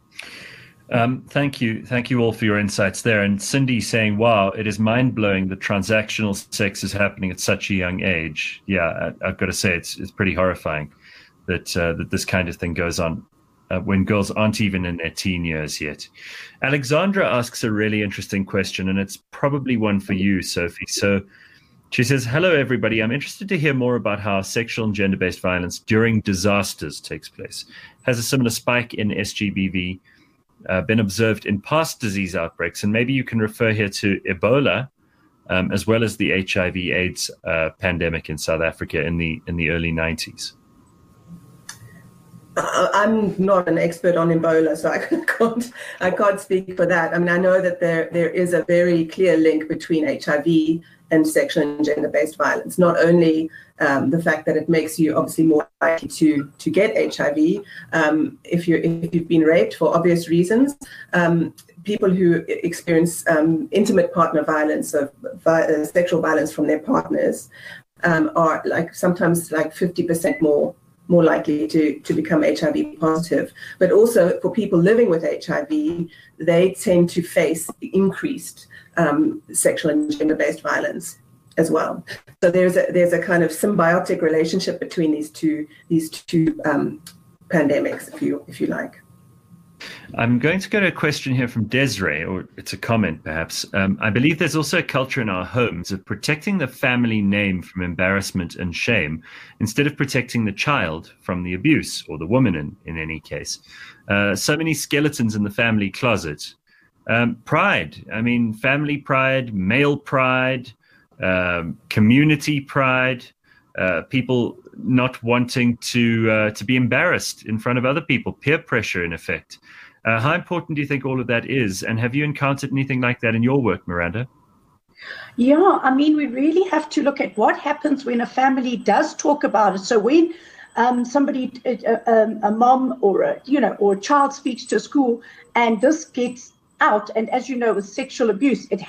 S2: Thank you all for your insights there. And Cindy saying, wow, it is mind-blowing that transactional sex is happening at such a young age. Yeah, I've got to say it's pretty horrifying that this kind of thing goes on when girls aren't even in their teen years yet. Alexandra asks a really interesting question, and it's probably one for you, Sophie. So she says, hello, everybody. I'm interested to hear more about how sexual and gender-based violence during disasters takes place. Has a similar spike in SGBV been observed in past disease outbreaks? And maybe you can refer here to Ebola, as well as the HIV/AIDS pandemic in South Africa in the early 90s.
S1: I'm not an expert on Ebola, so I can't speak for that. I mean, I know that there is a very clear link between HIV and sexual and gender-based violence. Not only the fact that it makes you obviously more likely to get HIV if you've been raped for obvious reasons. People who experience intimate partner violence, or sexual violence from their partners, are sometimes 50% more likely to become HIV positive. But also for people living with HIV, they tend to face increased sexual and gender-based violence as well. So there's a kind of symbiotic relationship between these two pandemics, if you like.
S2: I'm going to go to a question here from Desiree, or it's a comment perhaps. I believe there's also a culture in our homes of protecting the family name from embarrassment and shame instead of protecting the child from the abuse, or the woman in any case. So many skeletons in the family closet. Pride, I mean, family pride, male pride, community pride, people not wanting to be embarrassed in front of other people, peer pressure in effect. How important do you think all of that is? And have you encountered anything like that in your work, Miranda?
S3: Yeah, I mean, we really have to look at what happens when a family does talk about it. So when somebody, a mom or a child speaks to a school and this gets out, and as you know, with sexual abuse, it's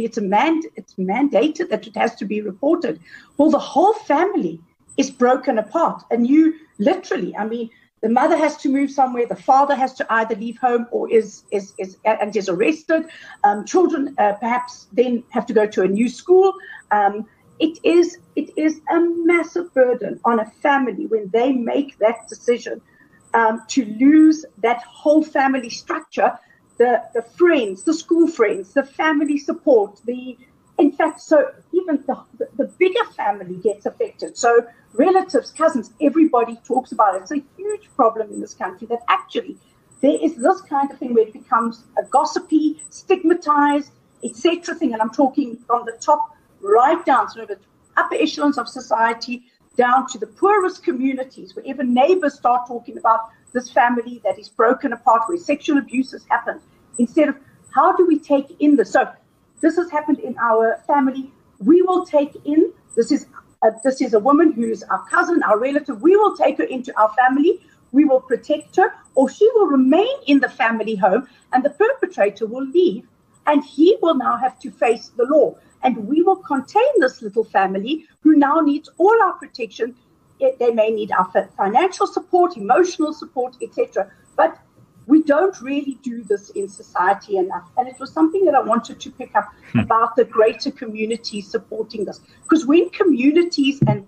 S3: mandated that it has to be reported. Well, the whole family is broken apart, and you literally, I mean, the mother has to move somewhere, the father has to either leave home or is arrested. Children perhaps then have to go to a new school. It is a massive burden on a family when they make that decision to lose that whole family structure, the friends, the school friends, the family support, in fact, so even the bigger family gets affected. So relatives, cousins, everybody talks about it. It's a huge problem in this country that actually there is this kind of thing where it becomes a gossipy, stigmatized, etc. thing. And I'm talking from the top right down, sort of the upper echelons of society, down to the poorest communities, where even neighbors start talking about this family that is broken apart, where sexual abuse has happened, instead of how do we take in this? So this has happened in our family. We will take in, this is a woman who's our cousin, our relative. We will take her into our family. We will protect her, or she will remain in the family home, and the perpetrator will leave, and he will now have to face the law. And we will contain this little family who now needs all our protection. They may need our financial support, emotional support, etc. But we don't really do this in society enough. And it was something that I wanted to pick up about the greater community supporting this. Because when communities and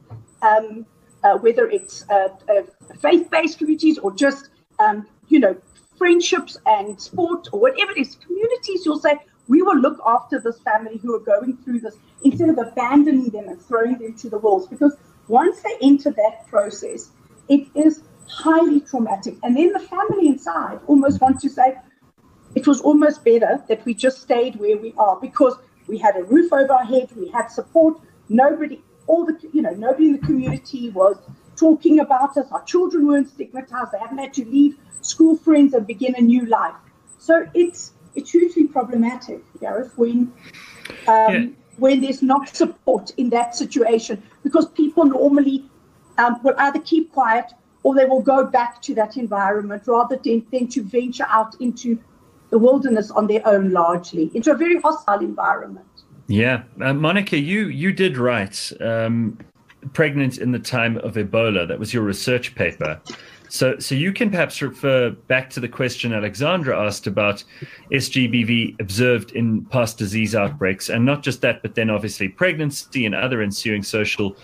S3: whether it's faith-based communities or just, friendships and sport or whatever it is, communities, you'll say, we will look after this family who are going through this instead of abandoning them and throwing them to the wolves. Because once they enter that process, it is highly traumatic. And then the family inside almost want to say, it was almost better that we just stayed where we are because we had a roof over our head, we had support. Nobody in the community was talking about us. Our children weren't stigmatized. They haven't had to leave school friends and begin a new life. So it's hugely problematic, Gareth, when there's not support in that situation, because people normally will either keep quiet or they will go back to that environment rather than to venture out into the wilderness on their own, largely into a very hostile environment.
S2: Yeah. Monica, you did write Pregnant in the Time of Ebola. That was your research paper. So you can perhaps refer back to the question Alexandra asked about SGBV observed in past disease outbreaks, and not just that, but then obviously pregnancy and other ensuing social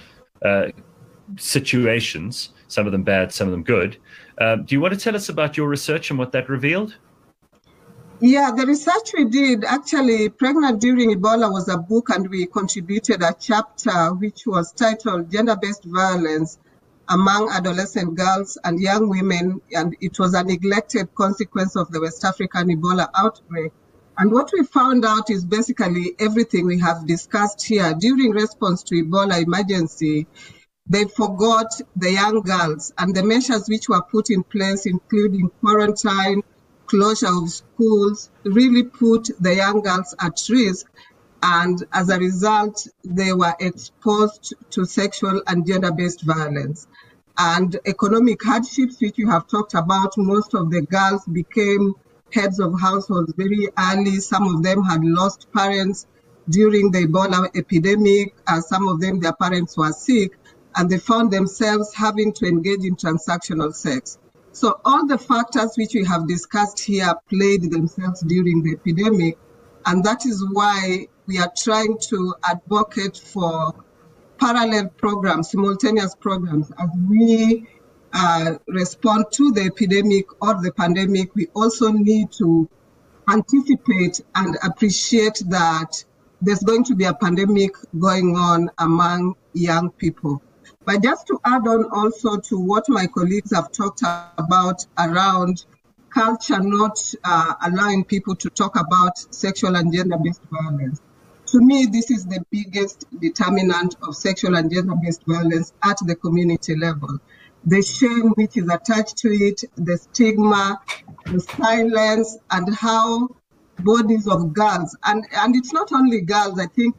S2: situations, some of them bad, some of them good. Do you want to tell us about your research and what that revealed?
S4: Yeah, the research we did, actually, Pregnant During Ebola was a book, and we contributed a chapter which was titled Gender-Based Violence Among Adolescent Girls and Young Women, and it was a neglected consequence of the West African Ebola outbreak. And what we found out is basically everything we have discussed here. During response to Ebola emergency, they forgot the young girls, and the measures which were put in place, including quarantine, closure of schools, really put the young girls at risk. And as a result, they were exposed to sexual and gender-based violence. And economic hardships, which you have talked about, most of the girls became heads of households very early. Some of them had lost parents during the Ebola epidemic. Some of them, their parents were sick, and they found themselves having to engage in transactional sex. So all the factors which we have discussed here played themselves during the epidemic, and that is why we are trying to advocate for parallel programs, simultaneous programs, as we respond to the epidemic or the pandemic, we also need to anticipate and appreciate that there's going to be a pandemic going on among young people. But just to add on also to what my colleagues have talked about around culture not allowing people to talk about sexual and gender-based violence. To me, this is the biggest determinant of sexual and gender-based violence at the community level. The shame which is attached to it, the stigma, the silence, and how bodies of girls, and it's not only girls, I think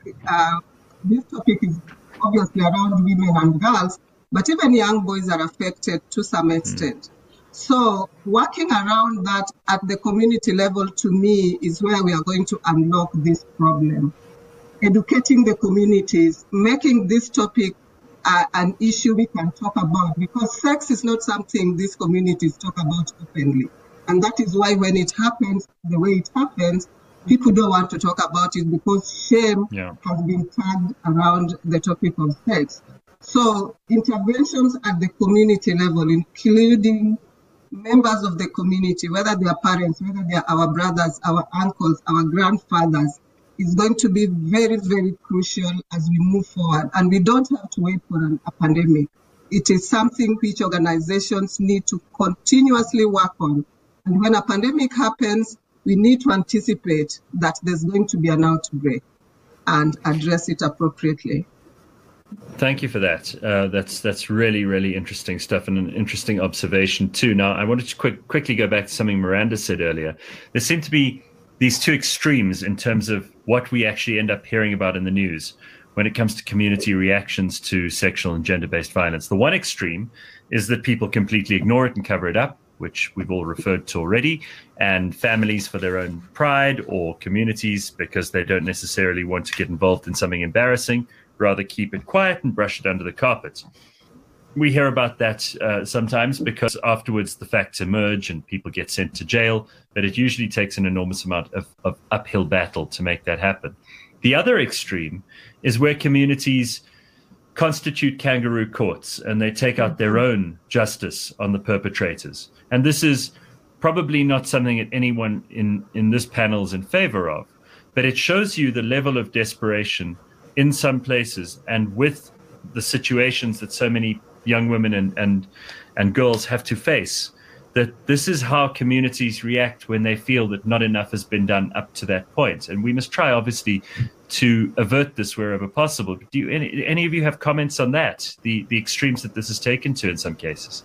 S4: this topic is obviously around women and girls, but even young boys are affected to some extent. So working around that at the community level, to me, is where we are going to unlock this problem. Educating the communities, making this topic an issue we can talk about, because sex is not something these communities talk about openly. And that is why when it happens, the way it happens, people don't want to talk about it because shame has been tagged around the topic of sex. So interventions at the community level, including members of the community, whether they are parents, whether they are our brothers, our uncles, our grandfathers, is going to be very, very crucial as we move forward. And we don't have to wait for a pandemic. It is something which organizations need to continuously work on. And when a pandemic happens, we need to anticipate that there's going to be an outbreak and address it appropriately.
S2: Thank you for that. That's really, really interesting stuff and an interesting observation too. Now, I wanted to quickly go back to something Miranda said earlier. There seem to be these two extremes in terms of what we actually end up hearing about in the news when it comes to community reactions to sexual and gender-based violence. The one extreme is that people completely ignore it and cover it up, which we've all referred to already, and families for their own pride, or communities because they don't necessarily want to get involved in something embarrassing, rather keep it quiet and brush it under the carpet. We hear about that sometimes because afterwards the facts emerge and people get sent to jail, but it usually takes an enormous amount of uphill battle to make that happen. The other extreme is where communities constitute kangaroo courts and they take out their own justice on the perpetrators. And this is probably not something that anyone in this panel is in favor of, but it shows you the level of desperation in some places and with the situations that so many young women and girls have to face, that this is how communities react when they feel that not enough has been done up to that point. And we must try, obviously, to avert this wherever possible. Do any of you have comments on that, the extremes that this is taken to in some cases?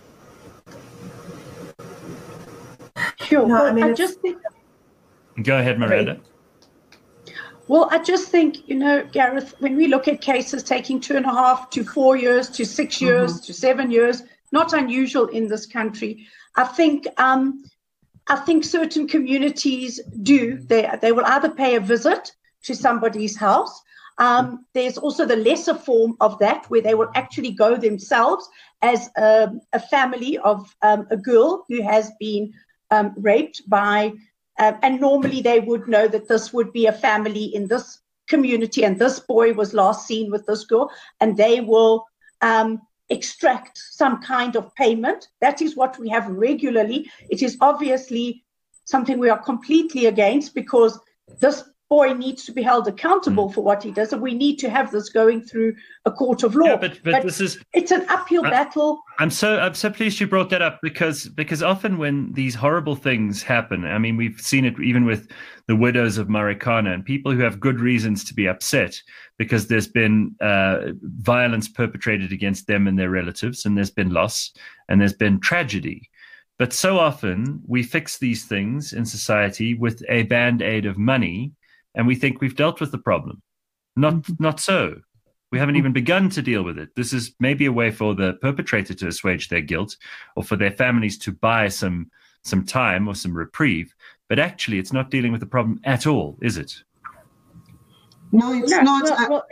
S3: Sure.
S1: No,
S3: well,
S1: I mean,
S3: I just think...
S2: Go ahead, Miranda.
S3: Well, I just think, Gareth, when we look at cases taking 2.5 to 4 years to 6 years to 7 years, not unusual in this country. I think certain communities do. They will either pay a visit to somebody's house. There's also the lesser form of that where they will actually go themselves as a family of a girl who has been raped by. And normally they would know that this would be a family in this community and this boy was last seen with this girl, and they will extract some kind of payment. That is what we have regularly. It is obviously something we are completely against because this boy needs to be held accountable for what he does, and we need to have this going through a court of law.
S2: Yeah, but it's
S3: an uphill battle.
S2: I'm so pleased you brought that up because often when these horrible things happen, I mean, we've seen it even with the widows of Marikana and people who have good reasons to be upset because there's been violence perpetrated against them and their relatives, and there's been loss and there's been tragedy. But so often we fix these things in society with a band-aid of money, and we think we've dealt with the problem. Not so. We haven't even begun to deal with it. This is maybe a way for the perpetrator to assuage their guilt or for their families to buy some time or some reprieve. But actually, it's not dealing with the problem at all, is it?
S4: No, it's not.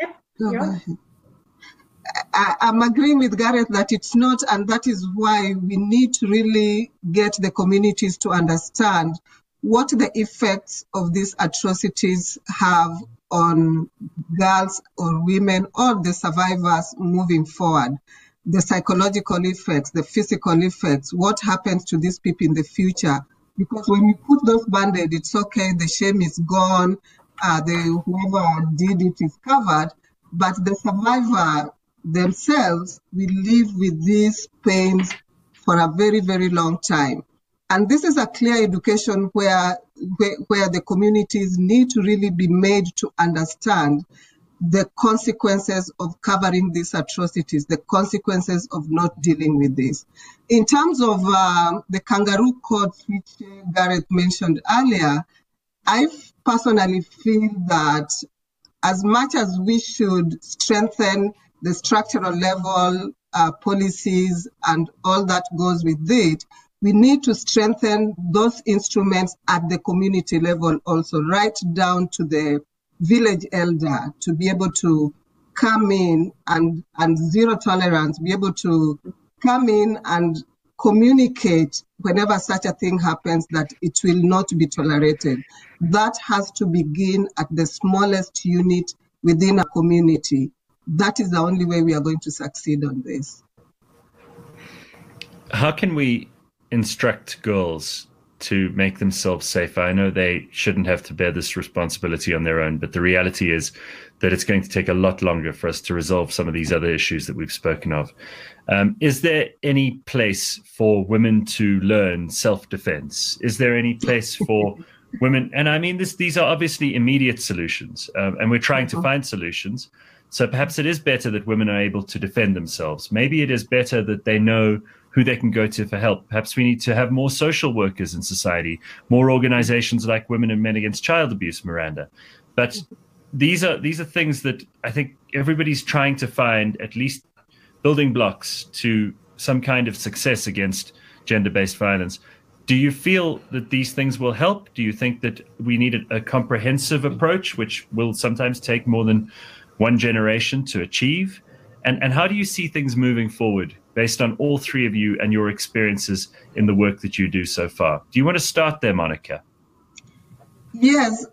S4: I'm agreeing with Gareth that it's not, and that is why we need to really get the communities to understand what the effects of these atrocities have on girls or women or the survivors moving forward. the psychological effects, the physical effects, what happens to these people in the future. Because when you put those band-aids, it's okay, the shame is gone, whoever did it is covered, but the survivor themselves will live with these pains for a very, very long time. And this is a clear education where the communities need to really be made to understand the consequences of covering these atrocities, the consequences of not dealing with this. In terms of the kangaroo courts, which Gareth mentioned earlier, I personally feel that as much as we should strengthen the structural level policies and all that goes with it, we need to strengthen those instruments at the community level also, right down to the village elder, to be able to come in and zero tolerance, be able to come in and communicate whenever such a thing happens, that it will not be tolerated. That has to begin at the smallest unit within a community. That is the only way we are going to succeed on this.
S2: How can we instruct girls to make themselves safer? I know they shouldn't have to bear this responsibility on their own, but the reality is that it's going to take a lot longer for us to resolve some of these other issues that we've spoken of. Is there any place for women to learn self-defense? Is there any place for women? And I mean, these are obviously immediate solutions, and we're trying to find solutions. So perhaps it is better that women are able to defend themselves. Maybe it is better that they know who they can go to for help. Perhaps we need to have more social workers in society, more organizations like Women and Men Against Child Abuse, Miranda. But these are things that I think everybody's trying to find at least building blocks to some kind of success against gender-based violence. Do you feel that these things will help? Do you think that we need a comprehensive approach, which will sometimes take more than one generation to achieve? And how do you see things moving forward based on all three of you and your experiences in the work that you do so far? Do you want to start there, Monica?
S4: Yes.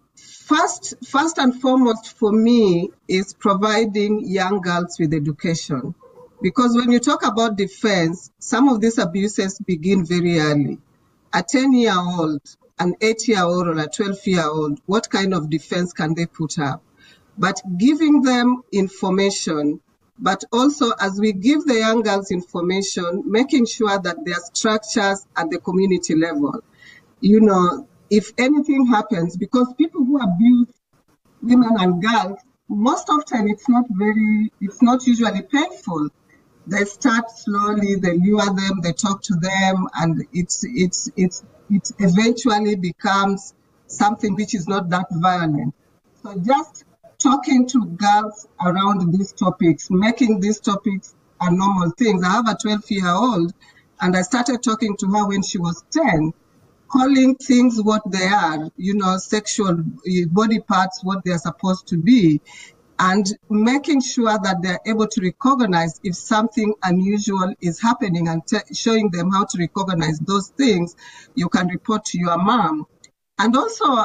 S4: First and foremost for me is providing young girls with education. Because when you talk about defense, some of these abuses begin very early. A 10-year-old, an 8-year-old, or a 12-year-old, what kind of defense can they put up? But giving them information, but also as we give the young girls information, making sure that there are structures at the community level. You know, if anything happens, because people who abuse women and girls, most often it's not usually painful. They start slowly, they lure them, they talk to them, and it eventually becomes something which is not that violent. So just talking to girls around these topics, making these topics a normal thing. I have a 12-year-old, and I started talking to her when she was 10, calling things what they are, you know, sexual body parts, what they're supposed to be, and making sure that they're able to recognize if something unusual is happening, and showing them how to recognize those things. You can report to your mom. And also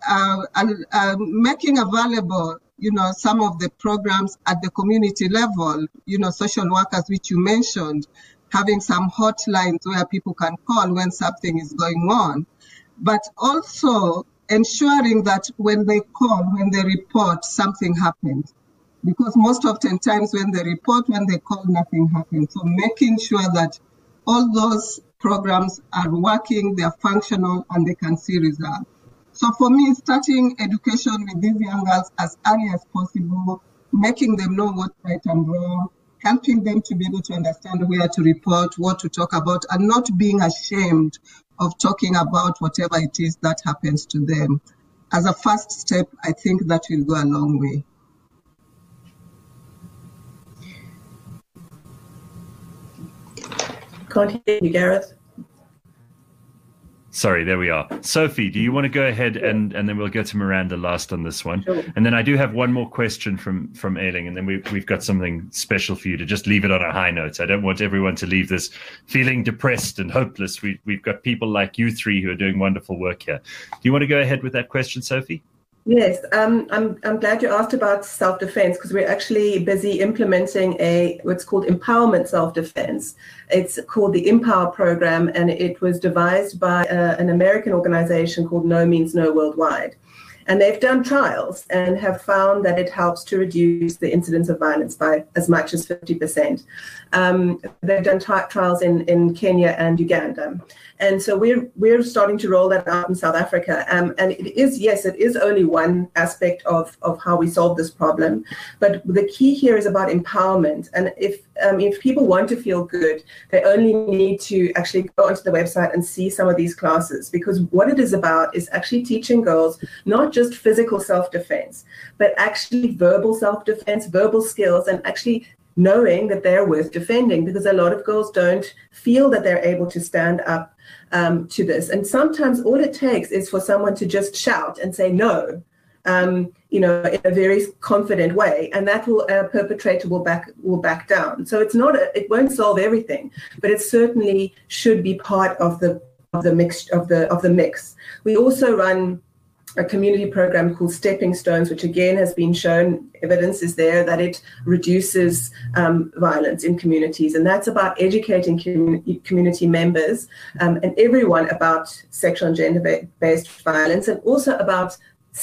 S4: making available, you know, some of the programs at the community level, you know, social workers, which you mentioned, having some hotlines where people can call when something is going on, but also ensuring that when they call, when they report, something happens. Because most oftentimes when they report, when they call, nothing happens. So making sure that all those programs are working, they're functional, and they can see results. So for me, starting education with these young girls as early as possible, making them know what's right and wrong, helping them to be able to understand where to report, what to talk about, and not being ashamed of talking about whatever it is that happens to them. As a first step, I think that will go a long way.
S1: Can't hear you, Gareth.
S2: Sorry, there we are. Sophie, do you want to go ahead and then we'll go to Miranda last on this one.
S1: Sure.
S2: And then I do have one more question from Ailing, and then we've got something special for you to just leave it on a high note. I don't want everyone to leave this feeling depressed and hopeless. We've got people like you three who are doing wonderful work here. Do you want to go ahead with that question, Sophie?
S1: Yes, I'm glad you asked about self-defense, because we're actually busy implementing what's called empowerment self-defense. It's called the Empower program, and it was devised by an American organization called No Means No Worldwide. And they've done trials and have found that it helps to reduce the incidence of violence by as much as 50%. They've done trials in Kenya and Uganda. And so we're starting to roll that out in South Africa. And it is only one aspect of how we solve this problem. But the key here is about empowerment. And if people want to feel good, they only need to actually go onto the website and see some of these classes, because what it is about is actually teaching girls not just physical self-defense, but actually verbal self-defense, verbal skills, and actually knowing that they're worth defending, because a lot of girls don't feel that they're able to stand up to this. And sometimes all it takes is for someone to just shout and say no, in a very confident way, and that will perpetrator will back down. So it won't solve everything, but it certainly should be part of the mix. We also run a community program called Stepping Stones, which again has been shown, evidence is there that it reduces violence in communities. And that's about educating community members and everyone about sexual and gender-based violence, and also about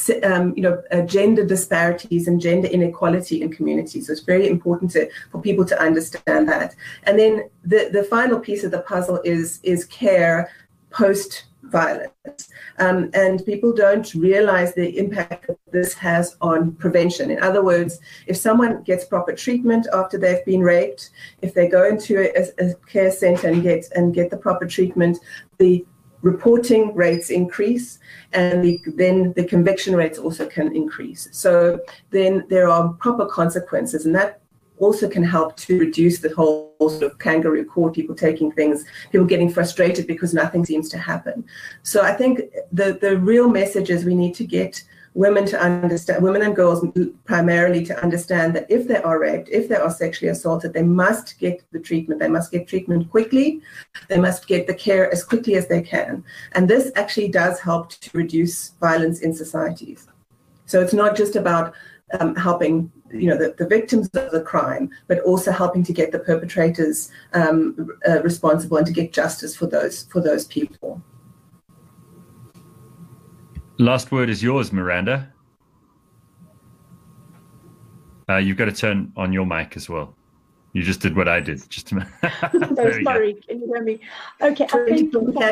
S1: gender disparities and gender inequality in communities. So it's very important for people to understand that. And then the final piece of the puzzle is care post-violence. And people don't realize the impact that this has on prevention. In other words, if someone gets proper treatment after they've been raped, if they go into a care center and get the proper treatment, the reporting rates increase, and then the conviction rates also can increase. So then there are proper consequences, and that also can help to reduce the whole sort of kangaroo court, people getting frustrated because nothing seems to happen. So I think the real message is we need to get women to understand, women and girls primarily, to understand that if they are raped, if they are sexually assaulted, they must get the treatment. They must get treatment quickly. They must get the care as quickly as they can. And this actually does help to reduce violence in societies. So it's not just about helping the victims of the crime, but also helping to get the perpetrators responsible and to get justice for those people.
S2: Last word is yours, Miranda. You've got to turn on your mic as well. You just did what I did. Just a minute.
S3: Sorry, can you hear me? Okay, I think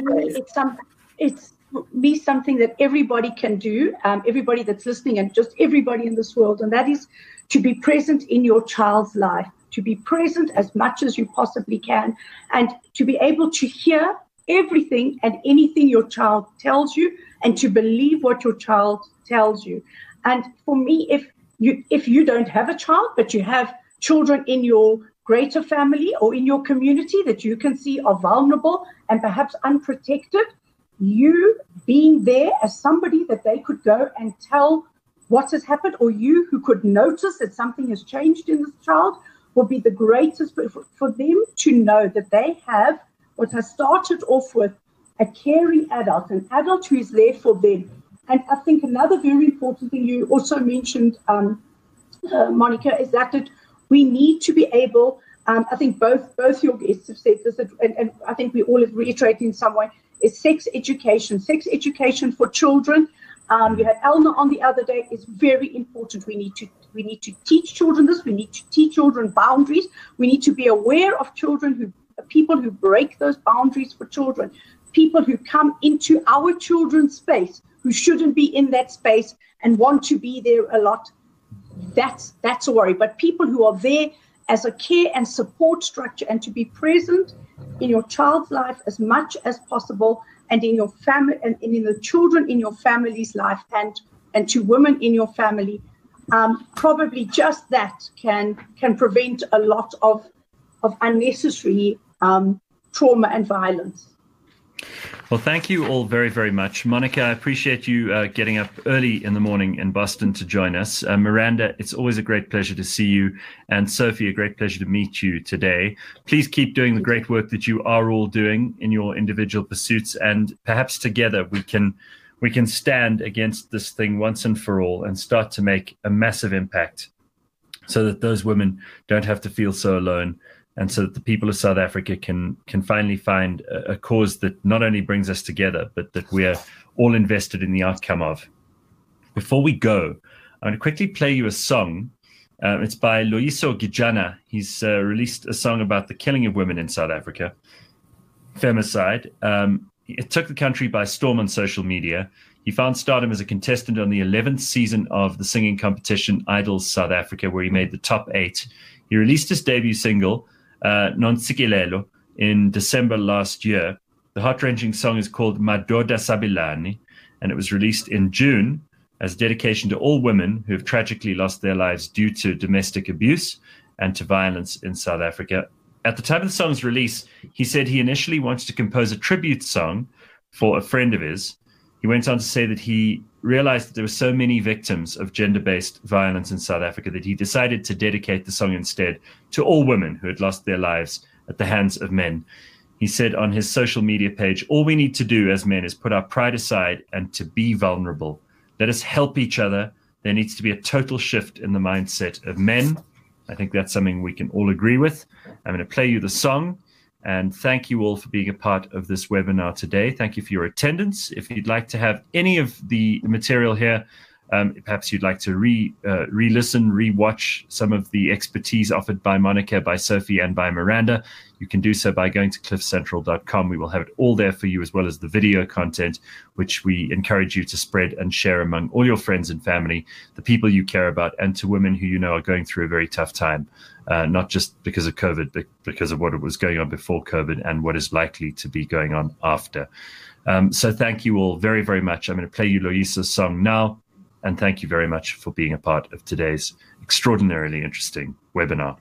S3: it's something that everybody can do, everybody that's listening, and just everybody in this world, and that is to be present in your child's life, to be present as much as you possibly can, and to be able to hear everything and anything your child tells you, and to believe what your child tells you. And for me, if you don't have a child, but you have children in your greater family or in your community that you can see are vulnerable and perhaps unprotected, you being there as somebody that they could go and tell what has happened, or you who could notice that something has changed in this child, will be the greatest for them to know that they have what has started off with a caring adult, an adult who is there for them. And I think another very important thing you also mentioned, Monica, is that we need to be able, I think both your guests have said this, and I think we all have reiterated in some way, is sex education for children. You had Elna on the other day, is very important. We need to teach children this. We need to teach children boundaries. We need to be aware of people who break those boundaries for children, people who come into our children's space who shouldn't be in that space and want to be there a lot. That's a worry. But people who are there as a care and support structure, and to be present in your child's life as much as possible, and in your family, and in the children in your family's life, and to women in your family, probably just that can prevent a lot of unnecessary trauma and violence.
S2: Well, thank you all very, very much. Monica, I appreciate you getting up early in the morning in Boston to join us. Miranda, it's always a great pleasure to see you. And Sophie, a great pleasure to meet you today. Please keep doing the great work that you are all doing in your individual pursuits. And perhaps together we can we can stand against this thing once and for all and start to make a massive impact so that those women don't have to feel so alone, and so that the people of South Africa can finally find a cause that not only brings us together, but that we are all invested in the outcome of. Before we go, I'm going to quickly play you a song. It's by Loyiso Gijana. He's released a song about the killing of women in South Africa, femicide. It took the country by storm on social media. He found stardom as a contestant on the 11th season of the singing competition Idols South Africa, where he made the top 8. He released his debut single, Nontsikelelo, in December last year. The heart-wrenching song is called Madoda Sabelani, and it was released in June as a dedication to all women who have tragically lost their lives due to domestic abuse and to violence in South Africa. At the time of the song's release, he said he initially wanted to compose a tribute song for a friend of his. He went on to say that he realized that there were so many victims of gender-based violence in South Africa that he decided to dedicate the song instead to all women who had lost their lives at the hands of men. He said on his social media page, "All we need to do as men is put our pride aside and to be vulnerable. Let us help each other. There needs to be a total shift in the mindset of men." I think that's something we can all agree with. I'm going to play you the song, and thank you all for being a part of this webinar today. Thank you for your attendance. If you'd like to have any of the material here, perhaps you'd like to re-listen, re-watch some of the expertise offered by Monica, by Sophie, and by Miranda, you can do so by going to cliffcentral.com. We will have it all there for you, as well as the video content, which we encourage you to spread and share among all your friends and family, the people you care about, and to women who you know are going through a very tough time, not just because of COVID, but because of what was going on before COVID and what is likely to be going on after. So thank you all very, very much. I'm going to play you Loyiso's song now. And thank you very much for being a part of today's extraordinarily interesting webinar.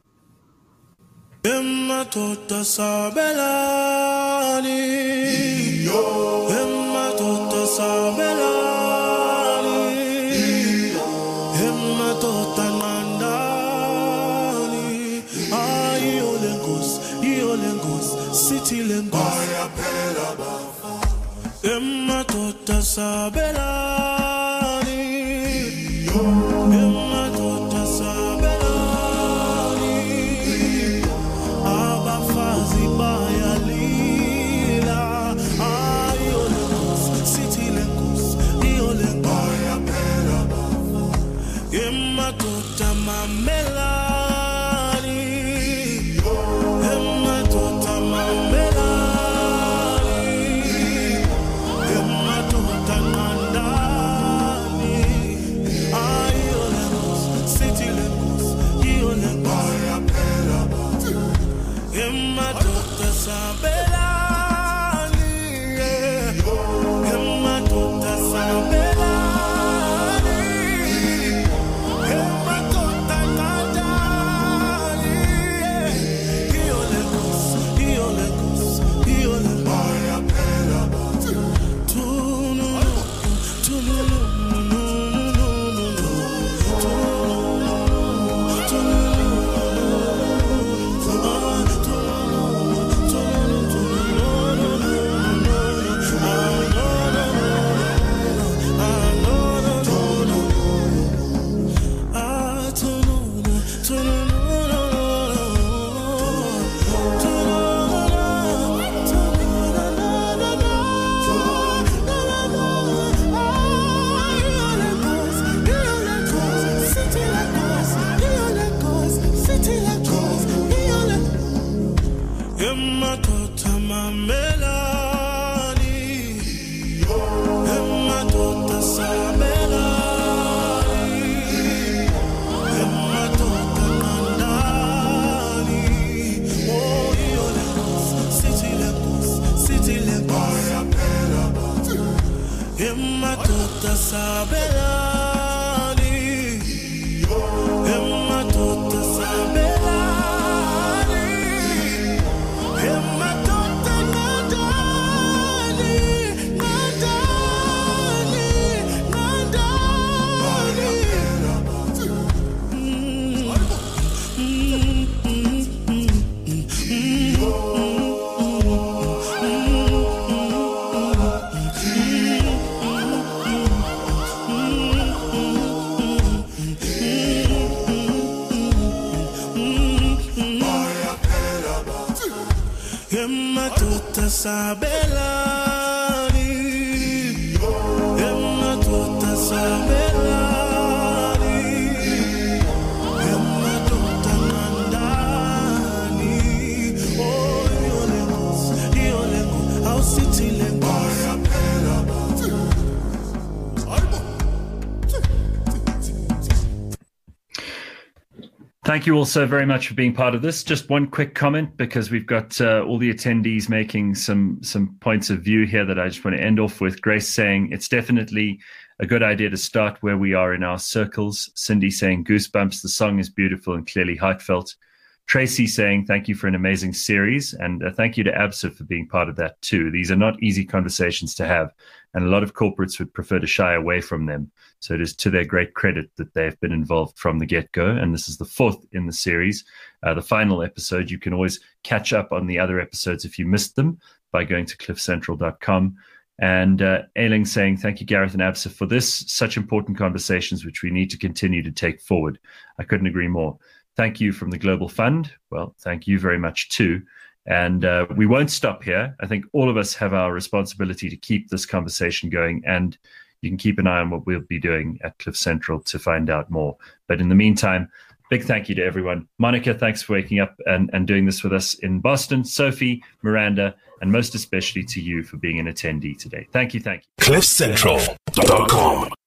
S2: Thank you all so very much for being part of this. Just one quick comment, because we've got all the attendees making some points of view here that I just want to end off with. Grace saying it's definitely a good idea to start where we are in our circles. Cindy saying goosebumps. The song is beautiful and clearly heartfelt. Tracy saying thank you for an amazing series, and thank you to ABSA for being part of that too. These are not easy conversations to have, and a lot of corporates would prefer to shy away from them. So it is to their great credit that they've been involved from the get-go, and this is the 4th in the series, the final episode. You can always catch up on the other episodes if you missed them by going to cliffcentral.com. And Ailing saying, thank you, Gareth and ABSA, for this, such important conversations which we need to continue to take forward. I couldn't agree more. Thank you from the Global Fund. Well, thank you very much too. And we won't stop here. I think all of us have our responsibility to keep this conversation going, and you can keep an eye on what we'll be doing at Cliff Central to find out more. But in the meantime, big thank you to everyone. Monica, thanks for waking up and doing this with us in Boston. Sophie, Miranda, and most especially to you for being an attendee today. Thank you. CliffCentral.com